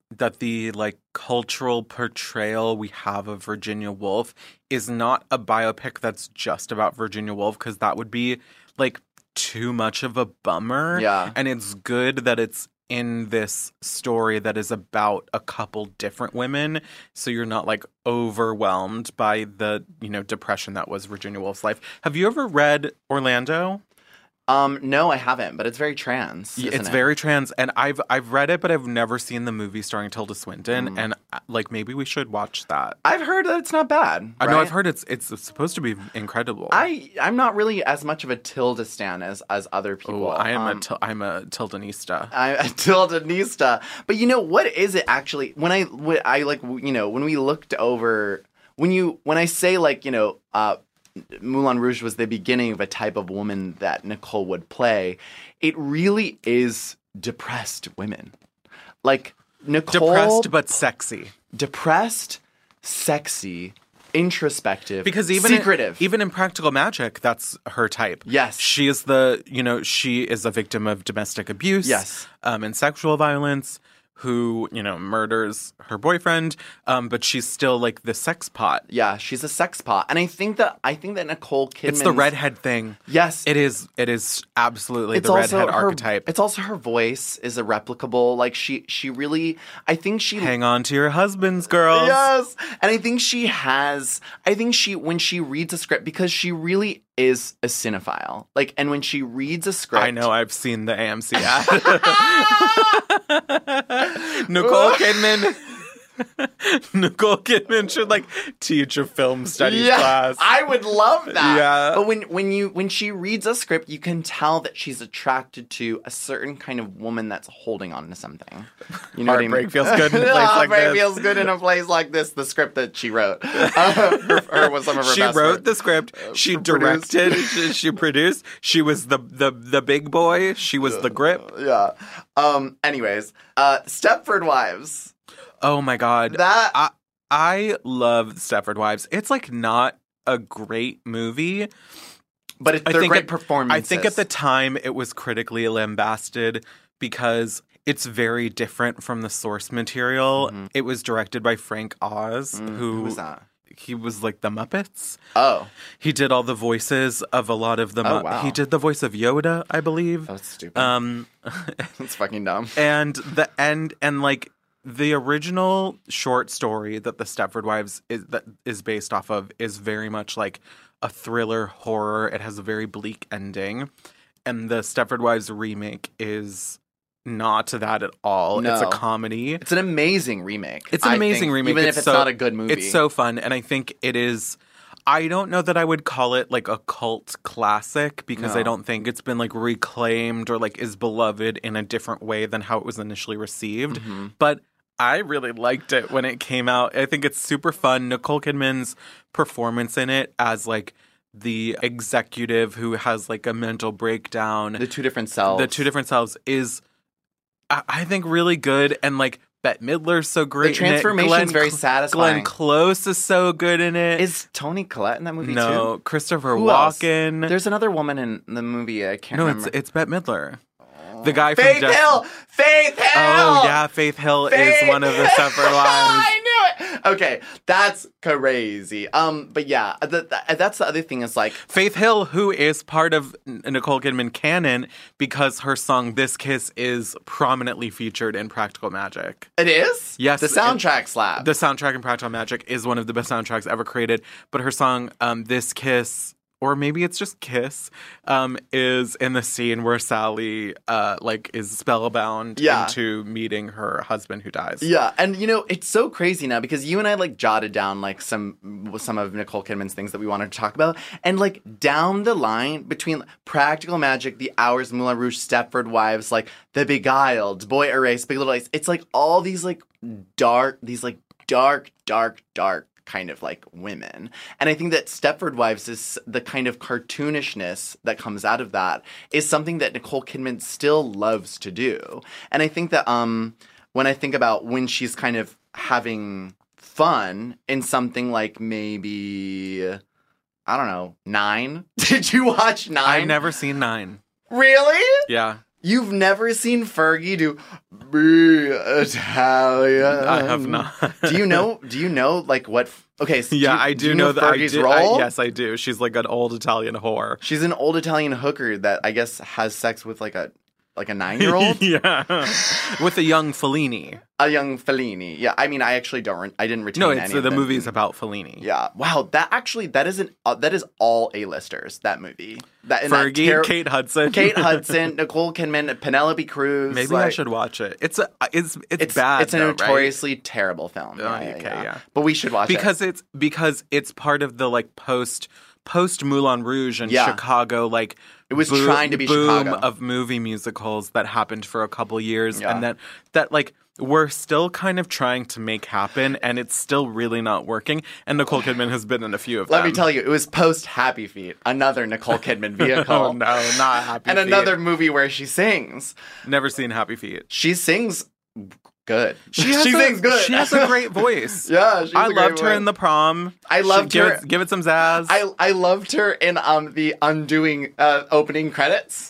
that the like cultural portrayal we have of Virginia Woolf is not a biopic that's just about Virginia Woolf, because that would be like too much of a bummer. Yeah. And it's good that it's in this story that is about a couple different women, so you're not like overwhelmed by the, you know, depression that was Virginia Woolf's life. Have you ever read Orlando? No, I haven't, but it's very trans. It's very trans, and I've read it, but I've never seen the movie starring Tilda Swinton, and like maybe we should watch that. I've heard that it's not bad. I know I've heard it's supposed to be incredible. I'm not really as much of a Tilda stan as other people. Oh, I'm a Tildanista. I'm a Tildanista. But you know what is it actually? When I like, you know, when we looked over, when I say like, you know, Moulin Rouge was the beginning of a type of woman that Nicole would play, it really is depressed women. Like Nicole, depressed but sexy. Depressed, sexy, introspective, because even secretive. Even in Practical Magic, that's her type. Yes. She is she is a victim of domestic abuse. Yes. And sexual violence, who, you know, murders her boyfriend, but she's still like the sex pot. Yeah, she's a sex pot. And I think that Nicole Kidman, it's the redhead thing. Yes. It is absolutely the redhead archetype. It's also her voice is replicable. Like she really, I think she hang on to your husbands, girls. Yes. And I think when she reads a script, because she really is a cinephile. Like, and when she reads a script, I know, I've seen the AMC ad. Nicole Kidman should like teach a film studies class. I would love that. Yeah. But when she reads a script, you can tell that she's attracted to a certain kind of woman that's holding on to something. You know Heartbreak what I mean? feels good in a place like Heartbreak this. feels good in a place like this. The script that she wrote, or was some of her she best wrote work. the script. She directed. she produced. She was the big boy. She was the grip. Yeah. Anyways, Stepford Wives. Oh my God. I love Stepford Wives. It's like not a great movie, but they're great performances. I think at the time it was critically lambasted because it's very different from the source material. Mm-hmm. It was directed by Frank Oz, who was that? He was like the Muppets. Oh. He did all the voices of a lot of the wow. He did the voice of Yoda, I believe. Oh, that's stupid. That's fucking dumb. And like the original short story that the Stepford Wives is based off of is very much like a thriller horror. It has a very bleak ending. And the Stepford Wives remake is not that at all. No. It's a comedy. It's an amazing remake. It's an amazing remake. Even if it's not a good movie. It's so fun. And I think it is... I don't know that I would call it like a cult classic, because I don't think it's been like reclaimed or like is beloved in a different way than how it was initially received. Mm-hmm. But I really liked it when it came out. I think it's super fun. Nicole Kidman's performance in it as like the executive who has like a mental breakdown. The two different selves is, I think, really good. And like Bette Midler's so great. The transformation is very satisfying. Glenn Close is so good in it. Is Toni Collette in that movie too? No, Christopher Who Walken. Else? There's another woman in the movie. I can't remember. No, it's Bette Midler. The guy Faith from Hill! Faith Hill! Oh, yeah, Faith Hill is one of the Stepford Wives. I knew it! Okay, that's crazy. But yeah, that's the other thing is like... Faith Hill, who is part of Nicole Kidman canon because her song This Kiss is prominently featured in Practical Magic. It is? Yes. The soundtrack slap. The soundtrack in Practical Magic is one of the best soundtracks ever created, but her song This Kiss... or maybe it's just Kiss, is in the scene where Sally is spellbound into meeting her husband who dies. Yeah, and you know, it's so crazy now because you and I like jotted down like some of Nicole Kidman's things that we wanted to talk about, and like down the line between Practical Magic, The Hours, Moulin Rouge, Stepford Wives, like The Beguiled, Boy Erased, Big Little Lies. It's like all these dark kind of like women. And I think that Stepford Wives is the kind of cartoonishness that comes out of that is something that Nicole Kidman still loves to do. And I think that when I think about when she's kind of having fun in something like maybe, I don't know, 9. Did you watch 9? I've never seen 9. Really? Yeah. You've never seen Fergie do "Be Italian"? I have not. Do you know like what? Okay, so I do know that Fergie's I do. role? Yes, I do. She's like an old Italian whore. She's an old Italian hooker that I guess has sex with like a 9-year-old. Yeah, with a young Fellini. A young Fellini. Yeah, I mean, I didn't retain. No, any of the movie's about Fellini. Yeah. Wow. That is all A-listers. That movie. Fergie, Kate Hudson, Nicole Kidman, Penelope Cruz. Maybe I should watch it. It's bad. It's a notoriously terrible film. Yeah. But we should watch it because it's part of the like post Moulin Rouge and Chicago like. It was trying to be boom Chicago. Of movie musicals that happened for a couple years, and that like we're still kind of trying to make happen, and it's still really not working. And Nicole Kidman has been in a few of them. Let me tell you, it was post Happy Feet, another Nicole Kidman vehicle. Oh no, not Happy and Feet. Another movie where she sings. Never seen Happy Feet. She sings good. She sings good. She has a great voice. Yeah, I loved her in The Prom. I loved her. Give it some zazz. I loved her in the Undoing opening credits.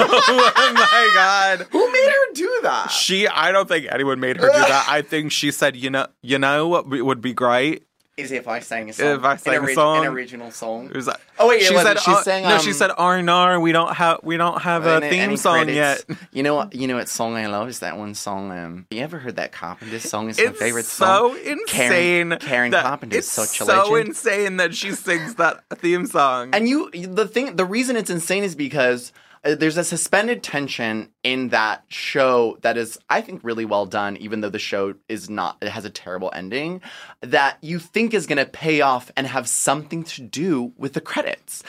Oh my god! Who made her do that? I don't think anyone made her do that. I think she said, you know what would be great. Is if I sang a song. If I sang a song, an original song. It was like, she sang. No, she said "Arnar." We don't have a theme song yet. You know what song I love is that one song. You ever heard that Carpenter song? It's my favorite song. It's so insane. Karen Carpenter is such a legend. It's so insane that she sings that theme song. And the reason it's insane is because there's a suspended tension in that show that is, I think, really well done, even though the show is not, it has a terrible ending, that you think is going to pay off and have something to do with the credits.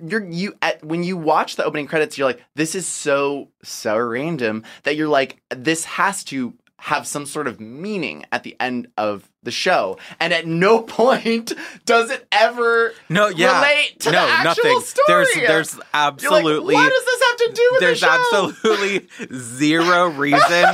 When you watch the opening credits, you're like, this is so random that you're like, this has to have some sort of meaning at the end of the show. And at no point does it ever relate to the actual story. There's absolutely... Like, what does this have to do with the show? There's absolutely zero reason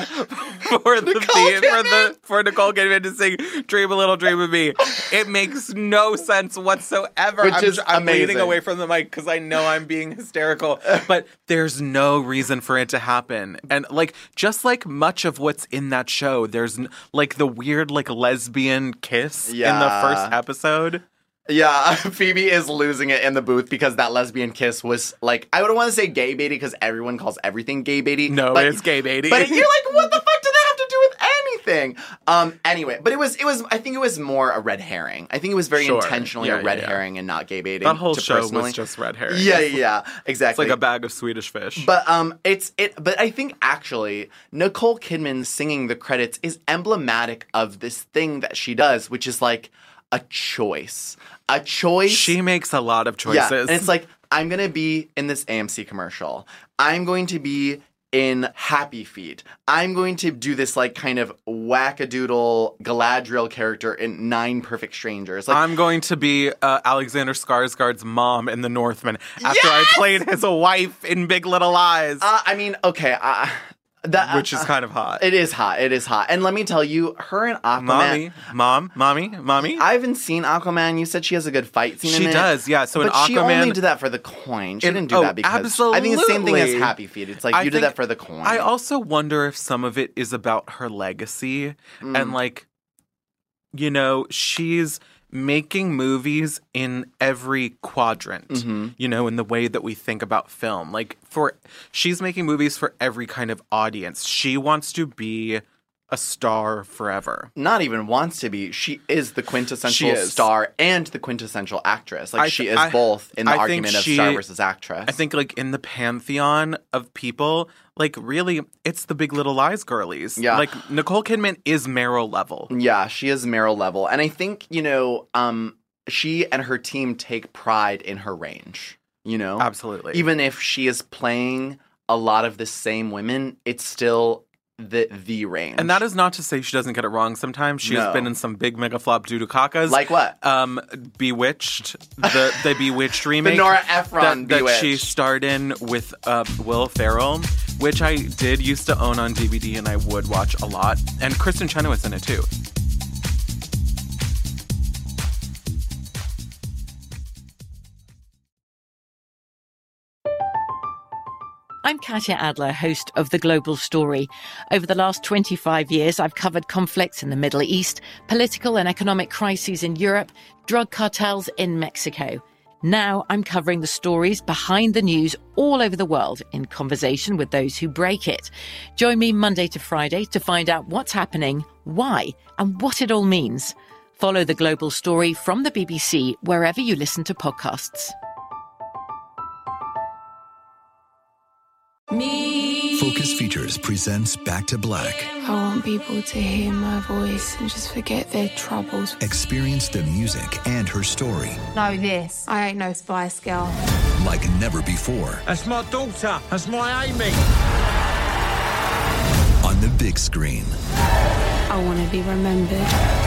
for Nicole Kidman to sing "Dream a Little Dream of Me." It makes no sense whatsoever. I'm leaning away from the mic because I know I'm being hysterical. But there's no reason for it to happen. And like, just like much of what's in that show, there's like the weird like lesbian kiss in the first episode. Yeah, Phoebe is losing it in the booth because that lesbian kiss was like, I would want to say gay baity because everyone calls everything gay baity. No, it's gay baity. But you're like, what the fuck did that have to do with anything? Anyway, but it was I think it was more a red herring. I think it was very intentionally a red herring and not gay baiting. That whole show was just red herring. Yeah, exactly. It's like a bag of Swedish fish. But but I think actually Nicole Kidman singing the credits is emblematic of this thing that she does, which is like a choice. A choice. She makes a lot of choices. Yeah, and it's like, I'm going to be in this AMC commercial. I'm going to be in Happy Feet. I'm going to do this like kind of wackadoodle Galadriel character in 9 Perfect Strangers. Like, I'm going to be Alexander Skarsgård's mom in The Northman after I played his wife in Big Little Lies. I mean, okay, which is kind of hot. It is hot. And let me tell you, her and Aquaman... Mommy? I haven't seen Aquaman. You said she has a good fight scene in it. She does, yeah. So in but Aquaman... she only did that for the coin. She didn't do that because... Absolutely. I think the same thing as Happy Feet. It's like, you did that for the coin. I also wonder if some of it is about her legacy. And like, you know, she's making movies in every quadrant, you know, in the way that we think about film. Like, she's making movies for every kind of audience. She wants to be a star forever. Not even wants to be. She is the quintessential star and the quintessential actress. Like, she is both in the argument of star versus actress. I think, like, in the pantheon of people, like, really, it's the Big Little Lies girlies. Yeah. Like, Nicole Kidman is Meryl level. Yeah, she is Meryl level. And I think, you know, she and her team take pride in her range, you know? Absolutely. Even if she is playing a lot of the same women, it's still the range. And that is not to say she doesn't get it wrong sometimes. She has been in some big mega flop doo-doo-cakas. Like what? Bewitched. The Bewitched remake. The Nora Ephron Bewitched. That she starred in with Will Ferrell, which I did used to own on DVD and I would watch a lot. And Kristen Chenoweth's in it too. I'm Katya Adler, host of The Global Story. Over the last 25 years, I've covered conflicts in the Middle East, political and economic crises in Europe, drug cartels in Mexico. Now I'm covering the stories behind the news all over the world in conversation with those who break it. Join me Monday to Friday to find out what's happening, why, and what it all means. Follow The Global Story from the BBC wherever you listen to podcasts. Focus Features presents Back to Black. I want people to hear my voice and just forget their troubles. Experience the music and her story Know this. I ain't no Spice Girl. like never before. That's my daughter. That's my Amy. On the big screen. I want to be remembered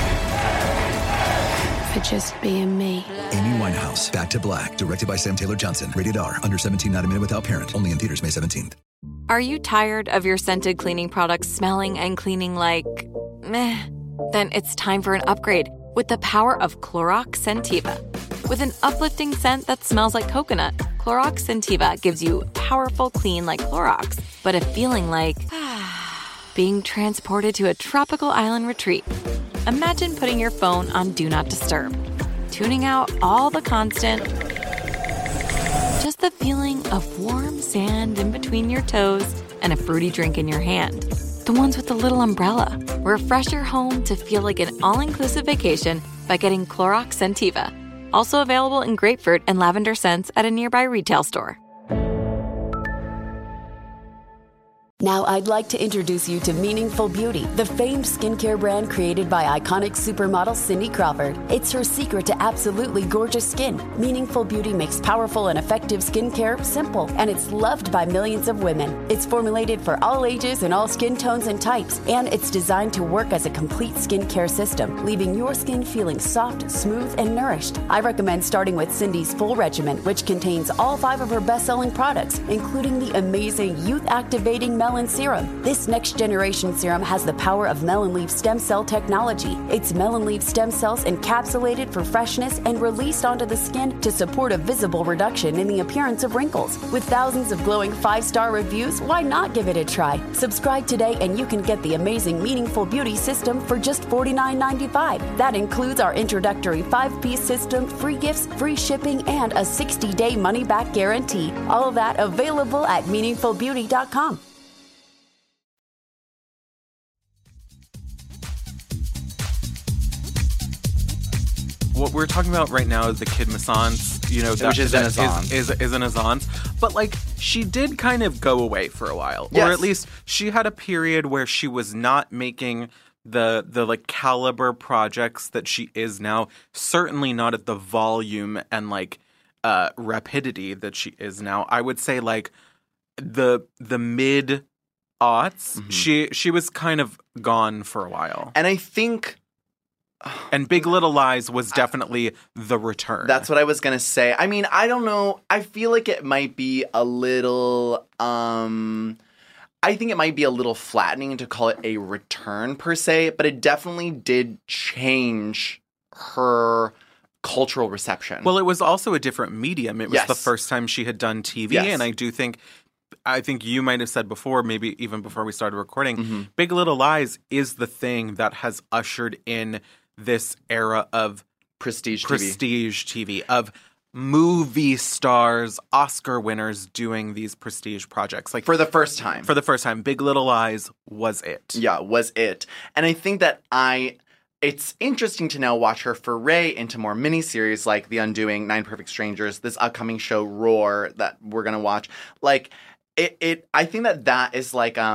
for just being me. Amy Winehouse, Back to Black, directed by Sam Taylor Johnson. Rated R, under 17, not a minute without parent. Only in theaters May 17th. Are you tired of your scented cleaning products smelling and cleaning like meh? Then it's time for an upgrade with the power of Clorox Scentiva. With an uplifting scent that smells like coconut, Clorox Scentiva gives you powerful clean like Clorox, but a feeling like being transported to a tropical island retreat. Imagine putting your phone on Do Not Disturb, tuning out all the constant, just the feeling of warm sand in between your toes and a fruity drink in your hand. The ones with the little umbrella. Refresh your home to feel like an all-inclusive vacation by getting Clorox Scentiva. Also available in grapefruit and lavender scents at a nearby retail store. Now I'd like to introduce you to Meaningful Beauty, the famed skincare brand created by iconic supermodel Cindy Crawford. It's her secret to absolutely gorgeous skin. Meaningful Beauty makes powerful and effective skincare simple, and it's loved by millions of women. It's formulated for all ages and all skin tones and types, and it's designed to work as a complete skincare system, leaving your skin feeling soft, smooth, and nourished. I recommend starting with Cindy's full regimen, which contains all 5 of her best-selling products, including the amazing youth-activating Melon Serum. This next-generation serum has the power of melon leaf stem cell technology. It's melon leaf stem cells encapsulated for freshness and released onto the skin to support a visible reduction in the appearance of wrinkles. With thousands of glowing 5-star reviews, why not give it a try? Subscribe today and you can get the amazing Meaningful Beauty system for just $49.95. That includes our introductory 5-piece system, free gifts, free shipping, and a 60-day money-back guarantee. All of that available at meaningfulbeauty.com. What we're talking about right now is the Kid Massance, Which is an Assance. Is an Assance. But, she did kind of go away for a while. Yes. Or at least she had a period where she was not making the caliber projects that she is now. Certainly not at the volume and, rapidity that she is now. I would say, the mid-aughts, she was kind of gone for a while. And I think... And Big Little Lies was definitely the return. That's what I was going to say. I mean, I don't know. I feel like it might be a little... I think it might be a little flattening to call it a return per se, but it definitely did change her cultural reception. Well, it was also a different medium. It was the first time she had done TV, and I think you might have said before, maybe even before we started recording, Big Little Lies is the thing that has ushered in this era of prestige TV, of movie stars, Oscar winners doing these prestige projects. For the first time. For the first time. Big Little Lies was it. Yeah, was it. And I think that it's interesting to now watch her foray into more miniseries like The Undoing, 9 Perfect Strangers, this upcoming show Roar that we're going to watch. I think that is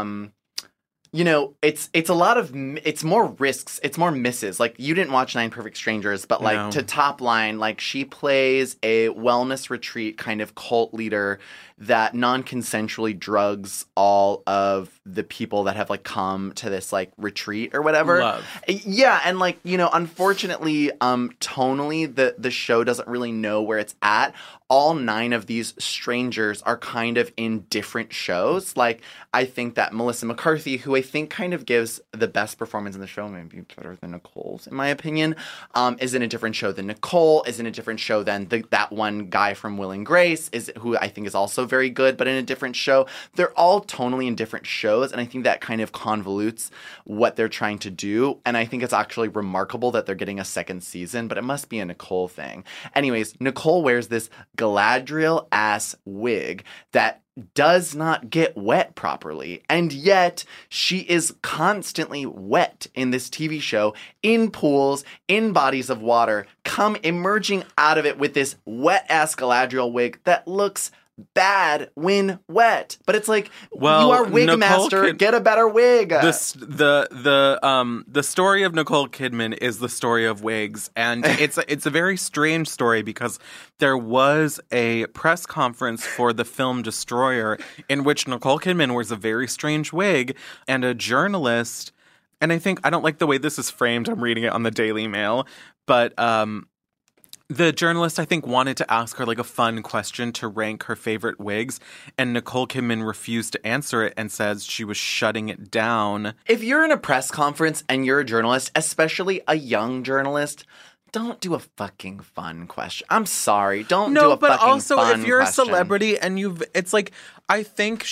it's a lot of, it's more risks, it's more misses. You didn't watch 9 Perfect Strangers, but No. to top line, she plays a wellness retreat kind of cult leader that non-consensually drugs all of the people that have come to this retreat or whatever. Love. Yeah, and unfortunately, tonally, the show doesn't really know where it's at. All 9 of these strangers are kind of in different shows. I think that Melissa McCarthy, who I think kind of gives the best performance in the show, maybe better than Nicole's, in my opinion, is in a different show than Nicole, is in a different show than that one guy from Will and Grace, who I think is also very good, but in a different show. They're all tonally in different shows, and I think that kind of convolutes what they're trying to do. And I think it's actually remarkable that they're getting a second season, but it must be a Nicole thing. Anyways, Nicole wears this Galadriel-ass wig that does not get wet properly, and yet she is constantly wet in this TV show, in pools, in bodies of water, come emerging out of it with this wet-ass Galadriel wig that looks bad when wet. But it's like, well, you are wig master, get a better wig. The story of Nicole Kidman is the story of wigs, and it's a very strange story because there was a press conference for the film Destroyer in which Nicole Kidman wears a very strange wig, and a journalist, and I don't like the way this is framed, I'm reading it on the Daily Mail, but the journalist, I think, wanted to ask her like a fun question to rank her favorite wigs, and Nicole Kidman refused to answer it and says she was shutting it down. If you're in a press conference and you're a journalist, especially a young journalist, don't do a fucking fun question. I'm sorry. Don't do a fucking fun question. No, but also if you're a celebrity and it's like, I think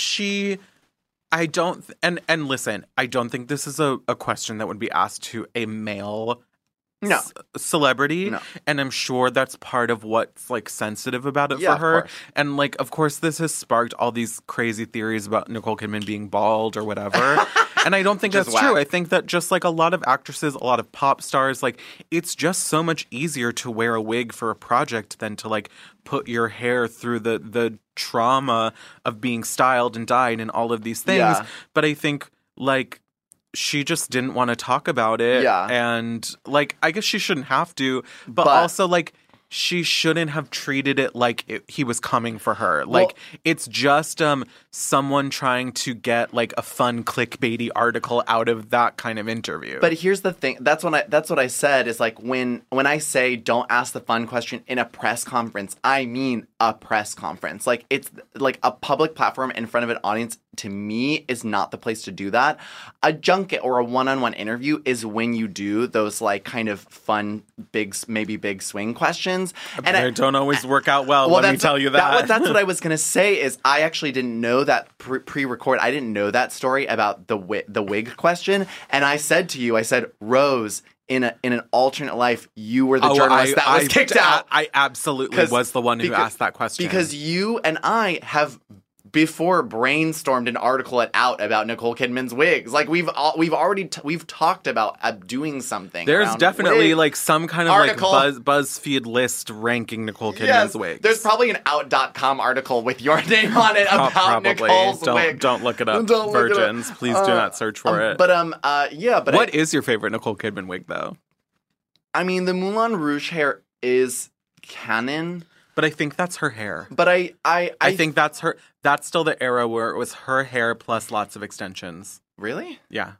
and listen, I don't think this is a question that would be asked to a male celebrity, and I'm sure that's part of what's like sensitive about it for her. And like, of course, this has sparked all these crazy theories about Nicole Kidman being bald or whatever. And I don't think that's true. I think that just like a lot of actresses, a lot of pop stars, like it's just so much easier to wear a wig for a project than to like put your hair through the trauma of being styled and dyed and all of these things. Yeah. But I think like she just didn't want to talk about it. Yeah. And like, I guess she shouldn't have to, but also like, she shouldn't have treated it like he was coming for her. Like, it's just someone trying to get like a fun clickbaity article out of that kind of interview. But here's the thing. That's what I said is like when I say don't ask the fun question in a press conference, I mean a press conference. Like, it's like a public platform in front of an audience, to me, is not the place to do that. A junket or a one-on-one interview is when you do those like kind of fun, maybe big swing questions. And they don't always work out well, let me tell you that. That's what I was going to say is I actually didn't know that pre-record. I didn't know that story about the wig question. And I said to you, Rose, in an alternate life, you were the journalist that was kicked out. I absolutely was the one who asked that question. Because you and I have before brainstormed an article out about Nicole Kidman's wigs. Like we've talked about doing something. There's definitely like some kind of article, like BuzzFeed list ranking Nicole Kidman's wigs. There's probably an out.com article with your name on it about Nicole's wig. Don't look it up. Virgins, please do not search for it. But what is your favorite Nicole Kidman wig though? I mean, the Moulin Rouge hair is canon. But I think that's her hair. But I think that's her. That's still the era where it was her hair plus lots of extensions. Really? Yeah.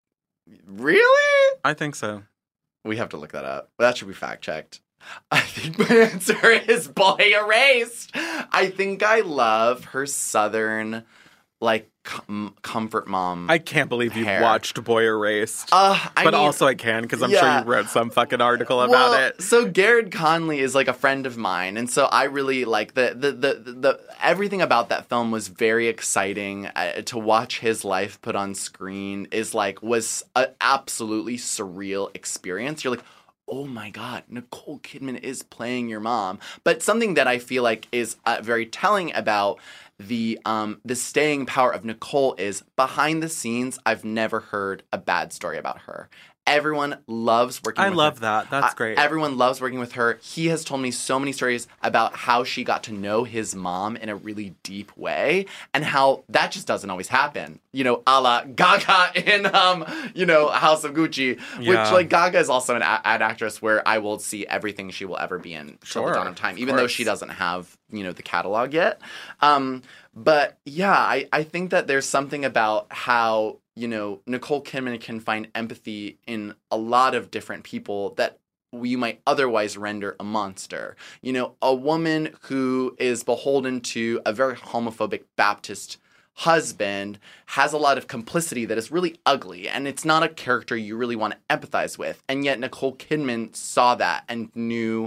Really? I think so. We have to look that up. That should be fact checked. I think my answer is Boy Erased. I think I love her southern, like, comfort mom. I can't believe you watched Boy Erased. But also I can because I'm sure you wrote some fucking article about it. So Garrett Conley is like a friend of mine, and so I really like the everything about that film was very exciting. To watch his life put on screen was an absolutely surreal experience. You're like, oh my God, Nicole Kidman is playing your mom. But something that I feel like is very telling about the staying power of Nicole is behind the scenes, I've never heard a bad story about her. Everyone loves working with her. I love that. That's great. Everyone loves working with her. He has told me so many stories about how she got to know his mom in a really deep way and how that just doesn't always happen. You know, a la Gaga in, House of Gucci, which, like, Gaga is also an actress where I will see everything she will ever be in till the dawn of time, even though she doesn't have, the catalog yet. But, yeah, I think that there's something about how Nicole Kidman can find empathy in a lot of different people that you might otherwise render a monster. A woman who is beholden to a very homophobic Baptist husband has a lot of complicity that is really ugly, and it's not a character you really want to empathize with. And yet Nicole Kidman saw that and knew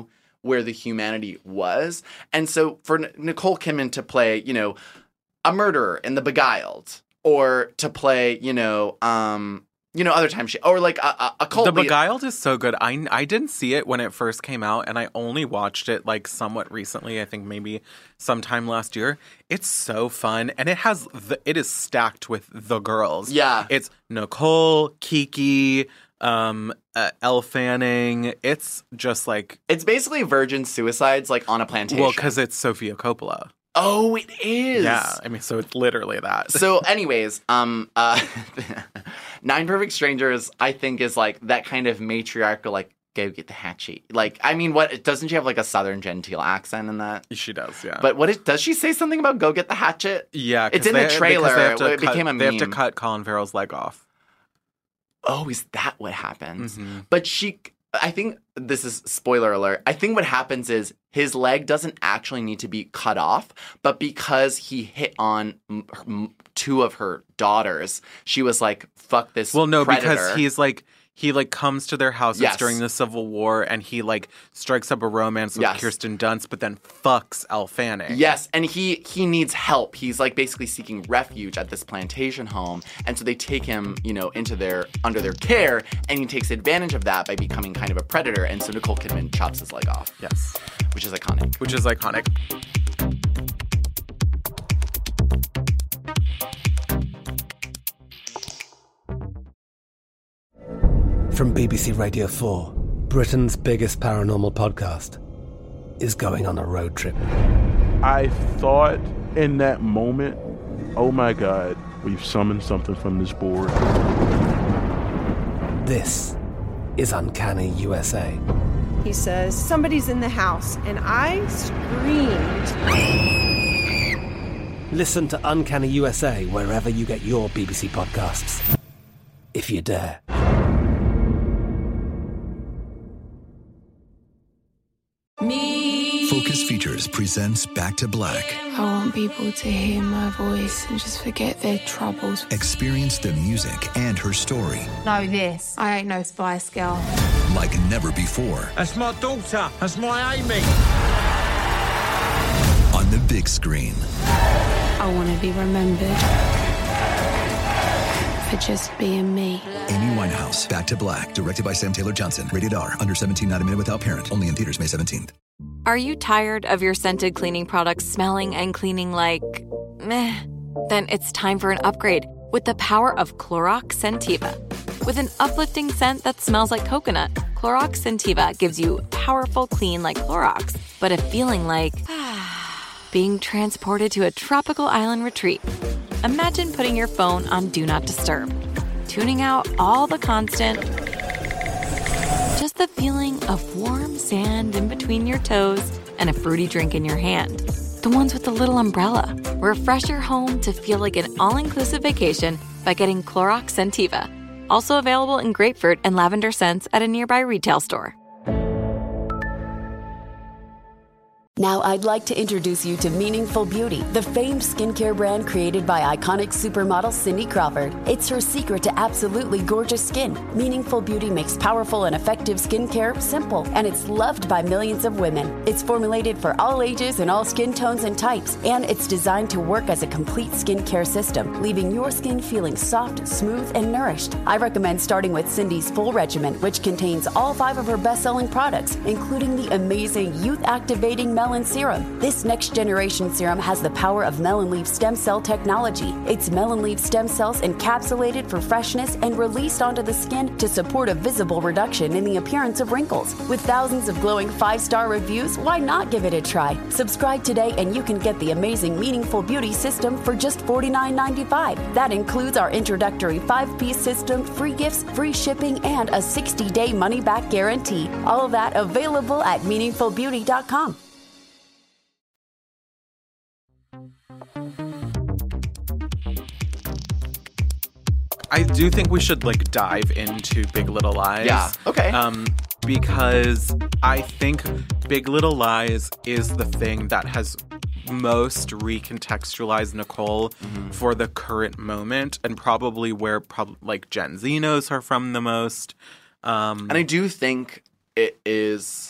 where the humanity was. And so for Nicole Kidman to play, you know, a murderer in The Beguiled, or to play, you know, other times or like a cult. The Beguiled is so good. I didn't see it when it first came out, and I only watched it like somewhat recently. I think maybe sometime last year. It's so fun, and it is stacked with the girls. Yeah, it's Nicole, Kiki, Elle Fanning. It's just like it's basically Virgin Suicides, like on a plantation. Well, because it's Sofia Coppola. Oh, it is. Yeah, I mean, so it's literally that. So, anyways, 9 Perfect Strangers, I think, is like that kind of matriarchal, like, go get the hatchet. Like, I mean, doesn't she have like a Southern genteel accent in that? She does, yeah. But does she say something about go get the hatchet? Yeah, it's in the trailer. It became a meme. They have to cut Colin Farrell's leg off. Oh, is that what happens? Mm-hmm. But I think this is spoiler alert. I think what happens is his leg doesn't actually need to be cut off, but because he hit on 2 of her daughters, she was like, fuck this predator. Well, no, because he comes to their house. Yes. It's during the Civil War, and he like strikes up a romance with Kirsten Dunst, but then fucks Elle Fanning. Yes, and he needs help. He's like basically seeking refuge at this plantation home, and so they take him, you know, under their care, and he takes advantage of that by becoming kind of a predator. And so Nicole Kidman chops his leg off. Yes, which is iconic. From BBC Radio 4, Britain's biggest paranormal podcast is going on a road trip. I thought in that moment, oh my God, we've summoned something from this board. This is Uncanny USA. He says, somebody's in the house, and I screamed. Listen to Uncanny USA wherever you get your BBC podcasts, if you dare. Focus Features presents Back to Black. I want people to hear my voice and just forget their troubles. Experience the music and her story. Know this. I ain't no Spice Girl. Like never before. That's my daughter. That's my Amy. On the big screen. I want to be remembered for just being me. Amy Winehouse, Back to Black. Directed by Sam Taylor Johnson. Rated R. Under 17, not a minute without parent. Only in theaters May 17th. Are you tired of your scented cleaning products smelling and cleaning like meh? Then it's time for an upgrade with the power of Clorox Scentiva. With an uplifting scent that smells like coconut, Clorox Scentiva gives you powerful clean like Clorox, but a feeling like being transported to a tropical island retreat. Imagine putting your phone on Do Not Disturb, tuning out all the constant, just the feeling of warm sand in between your toes and a fruity drink in your hand. The ones with the little umbrella. Refresh your home to feel like an all-inclusive vacation by getting Clorox Scentiva. Also available in grapefruit and lavender scents at a nearby retail store. Now I'd like to introduce you to Meaningful Beauty, the famed skincare brand created by iconic supermodel Cindy Crawford. It's her secret to absolutely gorgeous skin. Meaningful Beauty makes powerful and effective skincare simple, and it's loved by millions of women. It's formulated for all ages and all skin tones and types, and it's designed to work as a complete skincare system, leaving your skin feeling soft, smooth, and nourished. I recommend starting with Cindy's full regimen, which contains all 5 of her best-selling products, including the amazing youth-activating Melon Serum. This next-generation serum has the power of melon leaf stem cell technology. It's melon leaf stem cells encapsulated for freshness and released onto the skin to support a visible reduction in the appearance of wrinkles. With thousands of glowing 5-star reviews, why not give it a try? Subscribe today and you can get the amazing Meaningful Beauty system for just $49.95. That includes our introductory 5-piece system, free gifts, free shipping, and a 60-day money-back guarantee. All of that available at meaningfulbeauty.com. I do think we should like dive into Big Little Lies. Yeah. Okay. Because I think Big Little Lies is the thing that has most recontextualized Nicole for the current moment, and probably where like Gen Z knows her from the most. And I do think it's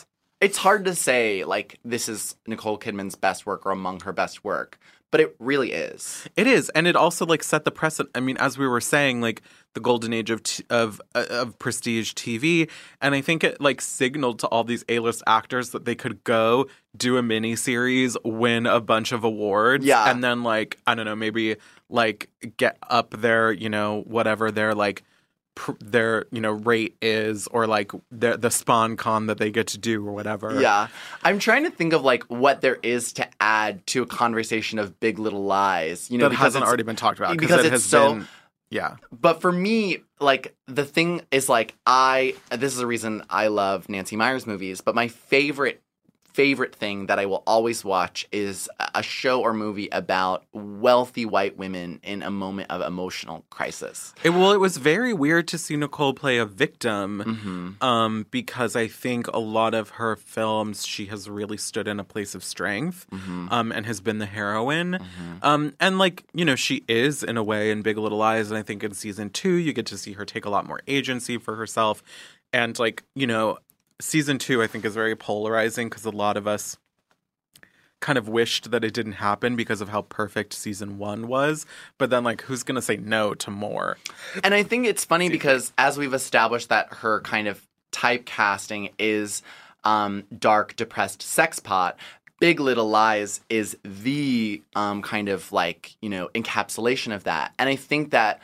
It's hard to say, like, this is Nicole Kidman's best work or among her best work. But it really is. It is, and it also like set the precedent. I mean, as we were saying, like the golden age of prestige TV, and I think it like signaled to all these A-list actors that they could go do a mini series, win a bunch of awards, and then like I don't know, maybe like get up there, you know, whatever their like their rate is, or like the Spawn Con that they get to do or whatever. Yeah. I'm trying to think of like what there is to add to a conversation of Big Little Lies, you know, that hasn't already been talked about because it it's has so been, yeah. But for me, like the thing is like this is the reason I love Nancy Meyers movies, but my favorite thing that I will always watch is a show or movie about wealthy white women in a moment of emotional crisis. It was very weird to see Nicole play a victim, because I think a lot of her films, she has really stood in a place of strength, and has been the heroine. And like, you know, she is in a way in Big Little Lies, and I think in season 2, you get to see her take a lot more agency for herself. And like, you know, season 2, I think, is very polarizing because a lot of us kind of wished that it didn't happen because of how perfect season 1 was. But then, like, who's going to say no to more? And I think it's funny because as we've established that her kind of typecasting is dark, depressed sex pot, Big Little Lies is the kind of, like, you know, encapsulation of that. And I think that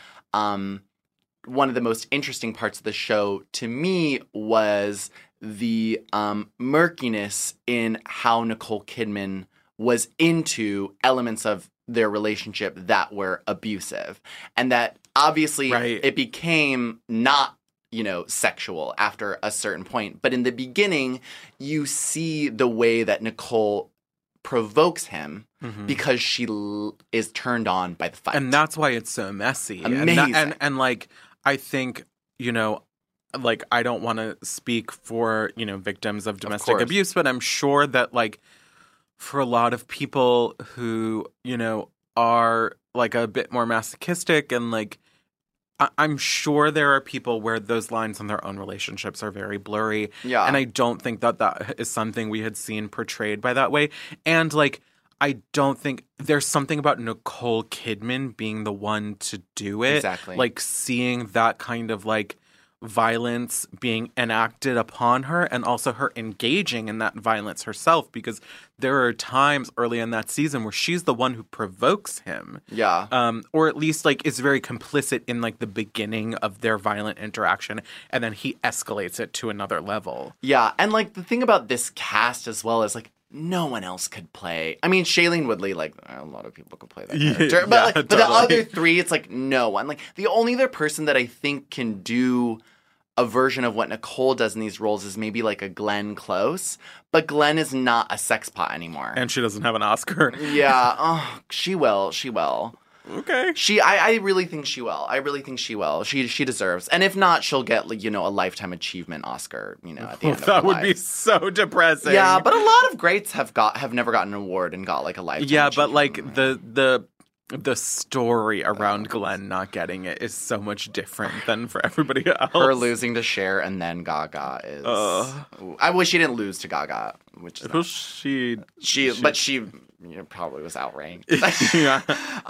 one of the most interesting parts of the show to me was the murkiness in how Nicole Kidman was into elements of their relationship that were abusive. And that obviously it became not, you know, sexual after a certain point. But in the beginning, you see the way that Nicole provokes him because she is turned on by the fight. And that's why it's so messy. Amazing. And like, I think, you know, like, I don't want to speak for, you know, victims of domestic abuse, but I'm sure that, like, for a lot of people who, you know, are, like, a bit more masochistic and, like, I'm sure there are people where those lines in their own relationships are very blurry. Yeah. And I don't think that that is something we had seen portrayed by that way. And, like, I don't think there's something about Nicole Kidman being the one to do it. Exactly. Like, seeing that kind of, like, violence being enacted upon her and also her engaging in that violence herself, because there are times early in that season where she's the one who provokes him. Yeah. Or at least like is very complicit in like the beginning of their violent interaction, and then he escalates it to another level. Yeah. And like the thing about this cast as well is like no one else could play. I mean, Shailene Woodley, like a lot of people could play that character. But the other three, it's like no one. Like the only other person that I think can do a version of what Nicole does in these roles is maybe like a Glenn Close, but Glenn is not a sex pot anymore. And she doesn't have an Oscar. Yeah. Oh, she will. She will. Okay. I really think she will. I really think she will. She deserves. And if not, she'll get, like, you know, a Lifetime Achievement Oscar, you know, at the end of her life. That would be so depressing. Yeah, but a lot of greats have never gotten an award and got like a Lifetime Achievement. But like the story around Glenn not getting it is so much different than for everybody else. Her losing to Cher and then Gaga is. I wish she didn't lose to Gaga, which is she probably was outranked. Yeah.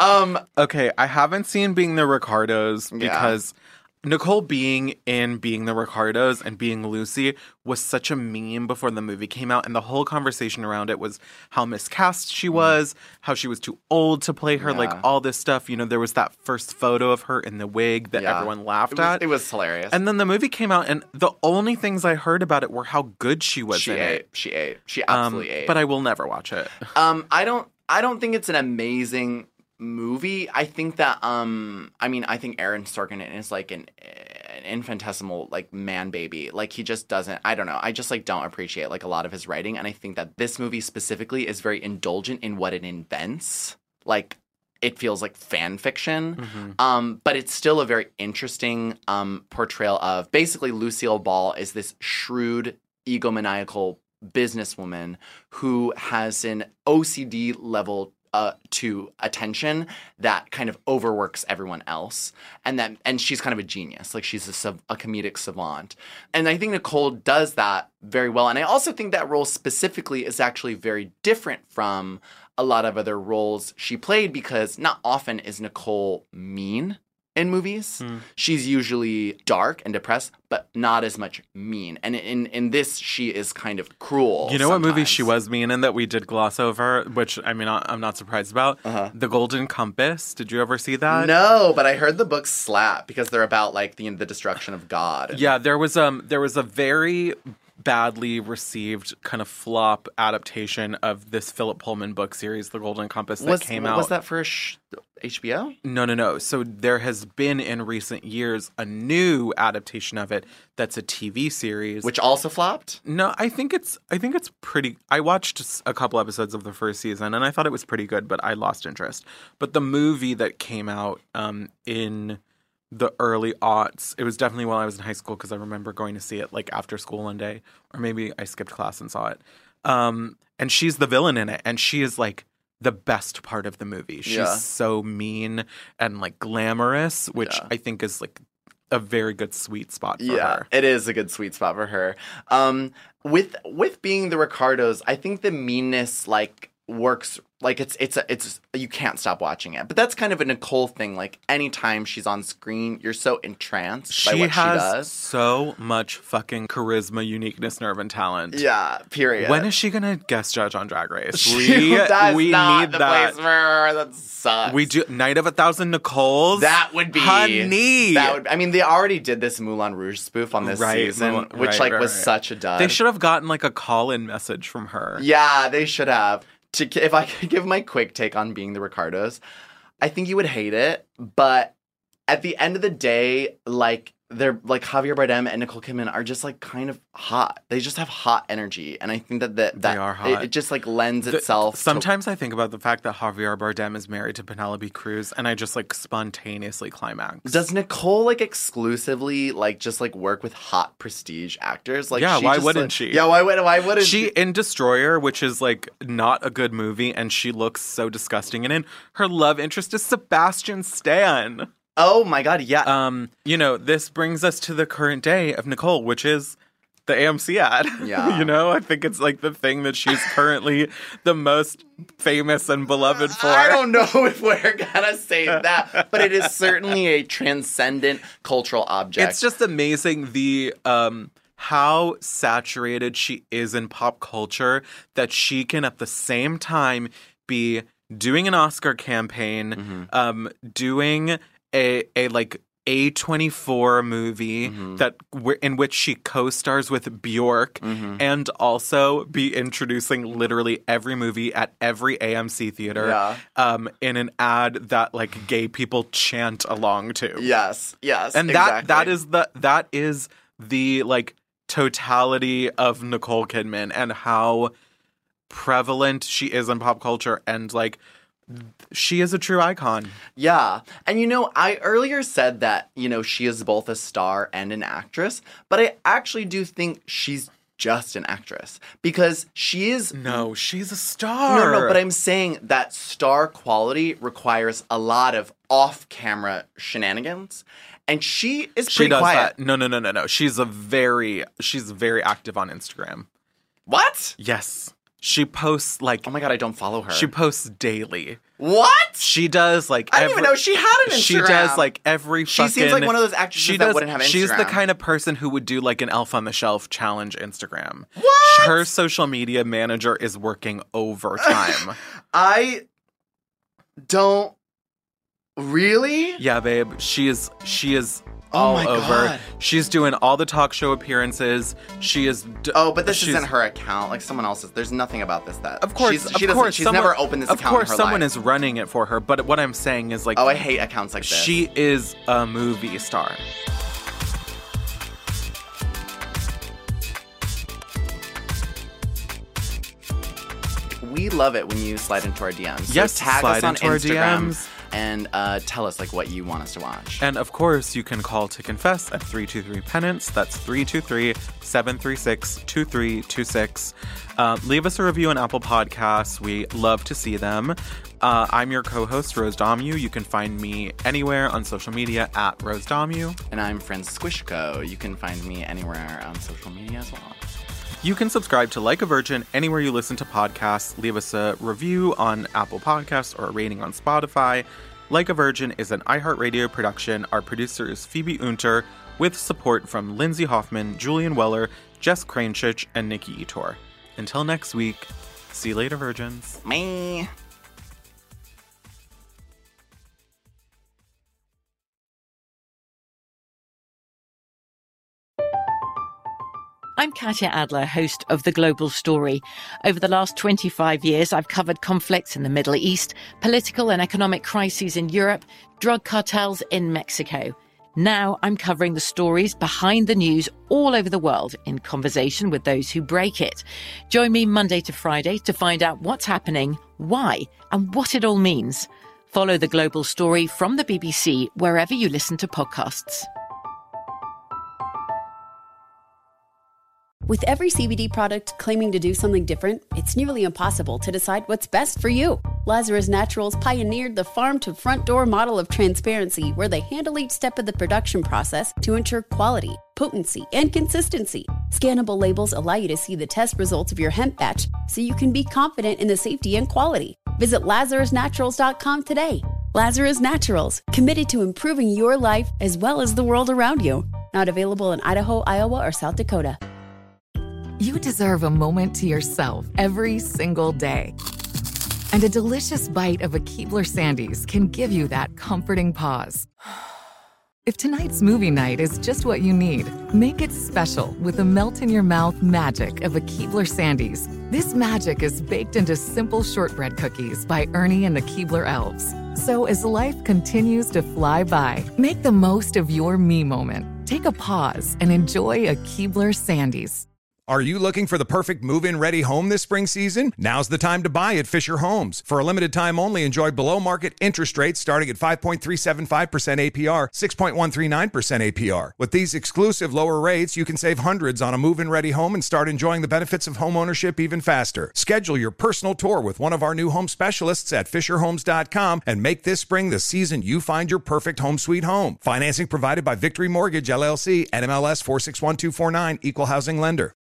Okay, I haven't seen Being the Ricardos because Nicole being in Being the Ricardos and being Lucy was such a meme before the movie came out, and the whole conversation around it was how miscast she was, how she was too old to play her, like all this stuff. You know, there was that first photo of her in the wig that everyone laughed at. It was hilarious. And then the movie came out, and the only things I heard about it were how good she was in it. She absolutely ate. But I will never watch it. I don't think it's an amazing movie. I think that I think Aaron Sorkin is like an infinitesimal like man baby. Like he just doesn't, I don't know. I just like don't appreciate like a lot of his writing, and I think that this movie specifically is very indulgent in what it invents. Like it feels like fan fiction. But it's still a very interesting portrayal of basically Lucille Ball is this shrewd egomaniacal businesswoman who has an OCD level to attention that kind of overworks everyone else, and she's kind of a genius. Like she's a comedic savant, and I think Nicole does that very well. And I also think that role specifically is actually very different from a lot of other roles she played, because not often is Nicole mean in movies. She's usually dark and depressed, but not as much mean. And in this, she is kind of cruel. You know what movie she was mean in that we did gloss over, which, I mean, I'm not surprised about? The Golden Compass. Did you ever see that? No, but I heard the books slap because they're about, like, the destruction of God. Yeah, there was a very badly received kind of flop adaptation of this Philip Pullman book series, The Golden Compass, that came out. Was that for HBO? No. So there has been in recent years a new adaptation of it that's a TV series, which also flopped. No, I think it's pretty. I watched a couple episodes of the first season and I thought it was pretty good, but I lost interest. But the movie that came out in the early aughts, it was definitely while I was in high school, because I remember going to see it like after school one day, or maybe I skipped class and saw it. And she's the villain in it, and she is like the best part of the movie. She's so mean and like glamorous, which I think is like a very good sweet spot for her. Yeah, it is a good sweet spot for her. With being the Ricardos, I think the meanness like works. Like it's you can't stop watching it. But that's kind of a Nicole thing. Like anytime she's on screen, you're so entranced by what she does. She has so much fucking charisma, uniqueness, nerve, and talent. Yeah, period. When is she gonna guest judge on Drag Race? We need that. Place for her. That sucks. We do Night of 1,000 Nicoles. That would be honey. I mean, they already did this Moulin Rouge spoof on this season, which was such a dud. They should have gotten like a call-in message from her. Yeah, they should have. If I could give my quick take on being the Ricardos, I think you would hate it, but at the end of the day, like they're like Javier Bardem and Nicole Kidman are just like kind of hot. They just have hot energy, and I think that they are hot. It just like lends itself. Sometimes I think about the fact that Javier Bardem is married to Penelope Cruz, and I just like spontaneously climax. Does Nicole like exclusively like just like work with hot prestige actors? Like, yeah, why wouldn't she? Yeah, why wouldn't she? In Destroyer, which is like not a good movie, and she looks so disgusting in it. Her love interest is Sebastian Stan. Oh my God, yeah. You know, this brings us to the current day of Nicole, which is the AMC ad. Yeah. You know, I think it's like the thing that she's currently the most famous and beloved for. I don't know if we're gonna say that, but it is certainly a transcendent cultural object. It's just amazing the how saturated she is in pop culture that she can at the same time be doing an Oscar campaign, doing a like A24 movie that in which she co-stars with Bjork, and also be introducing literally every movie at every AMC theater in an ad that like gay people chant along to. Yes, and exactly. that is the like totality of Nicole Kidman and how prevalent she is in pop culture, and like she is a true icon. Yeah. And, you know, I earlier said that, you know, she is both a star and an actress, but I actually do think she's just an actress because she is... No, she's a star. No, but I'm saying that star quality requires a lot of off-camera shenanigans. And she is pretty quiet. That. No. She's very active on Instagram. What? Yes. She posts like... Oh my God, I don't follow her. She posts daily. What? She does like... I didn't even know she had an Instagram. She does like every fucking... She seems like one of those actresses that wouldn't have Instagram. She's the kind of person who would do like an Elf on the Shelf challenge Instagram. What? Her social media manager is working overtime. I don't... Really? Yeah, babe. She is all over. God. She's doing all the talk show appearances. She is. But this isn't her account. Like someone else's. There's nothing about this that. Of course, she's never opened this account. Of course, in her someone life. is running it for her. But what I'm saying is like. Oh, I hate accounts like this. She is a movie star. We love it when you slide into our DMs. So yes, tag slide us on into our Instagram DMs. And tell us like what you want us to watch. And of course, you can call to confess at 323-PENANCE. That's 323-736-2326. Leave us a review on Apple Podcasts. We love to see them. I'm your co-host, Rose Domu. You can find me anywhere on social media at Rose Domu. And I'm Francis Squishco. You can find me anywhere on social media as well. You can subscribe to Like a Virgin anywhere you listen to podcasts. Leave us a review on Apple Podcasts or a rating on Spotify. Like a Virgin is an iHeartRadio production. Our producer is Phoebe Unter, with support from Lindsay Hoffman, Julian Weller, Jess Kranchich, and Nikki Etor. Until next week, see you later, virgins. Bye. I'm Katya Adler, host of The Global Story. Over the last 25 years, I've covered conflicts in the Middle East, political and economic crises in Europe, drug cartels in Mexico. Now I'm covering the stories behind the news all over the world in conversation with those who break it. Join me Monday to Friday to find out what's happening, why, and what it all means. Follow The Global Story from the BBC wherever you listen to podcasts. With every CBD product claiming to do something different, it's nearly impossible to decide what's best for you. Lazarus Naturals pioneered the farm-to-front-door model of transparency, where they handle each step of the production process to ensure quality, potency, and consistency. Scannable labels allow you to see the test results of your hemp batch, so you can be confident in the safety and quality. Visit LazarusNaturals.com today. Lazarus Naturals, committed to improving your life as well as the world around you. Not available in Idaho, Iowa, or South Dakota. You deserve a moment to yourself every single day. And a delicious bite of a Keebler Sandies can give you that comforting pause. If tonight's movie night is just what you need, make it special with the melt-in-your-mouth magic of a Keebler Sandies. This magic is baked into simple shortbread cookies by Ernie and the Keebler Elves. So as life continues to fly by, make the most of your me moment. Take a pause and enjoy a Keebler Sandies. Are you looking for the perfect move-in ready home this spring season? Now's the time to buy at Fisher Homes. For a limited time only, enjoy below-market interest rates starting at 5.375% APR, 6.139% APR. With these exclusive lower rates, you can save hundreds on a move-in ready home and start enjoying the benefits of homeownership even faster. Schedule your personal tour with one of our new home specialists at FisherHomes.com and make this spring the season you find your perfect home sweet home. Financing provided by Victory Mortgage, LLC, NMLS 461249, Equal Housing Lender.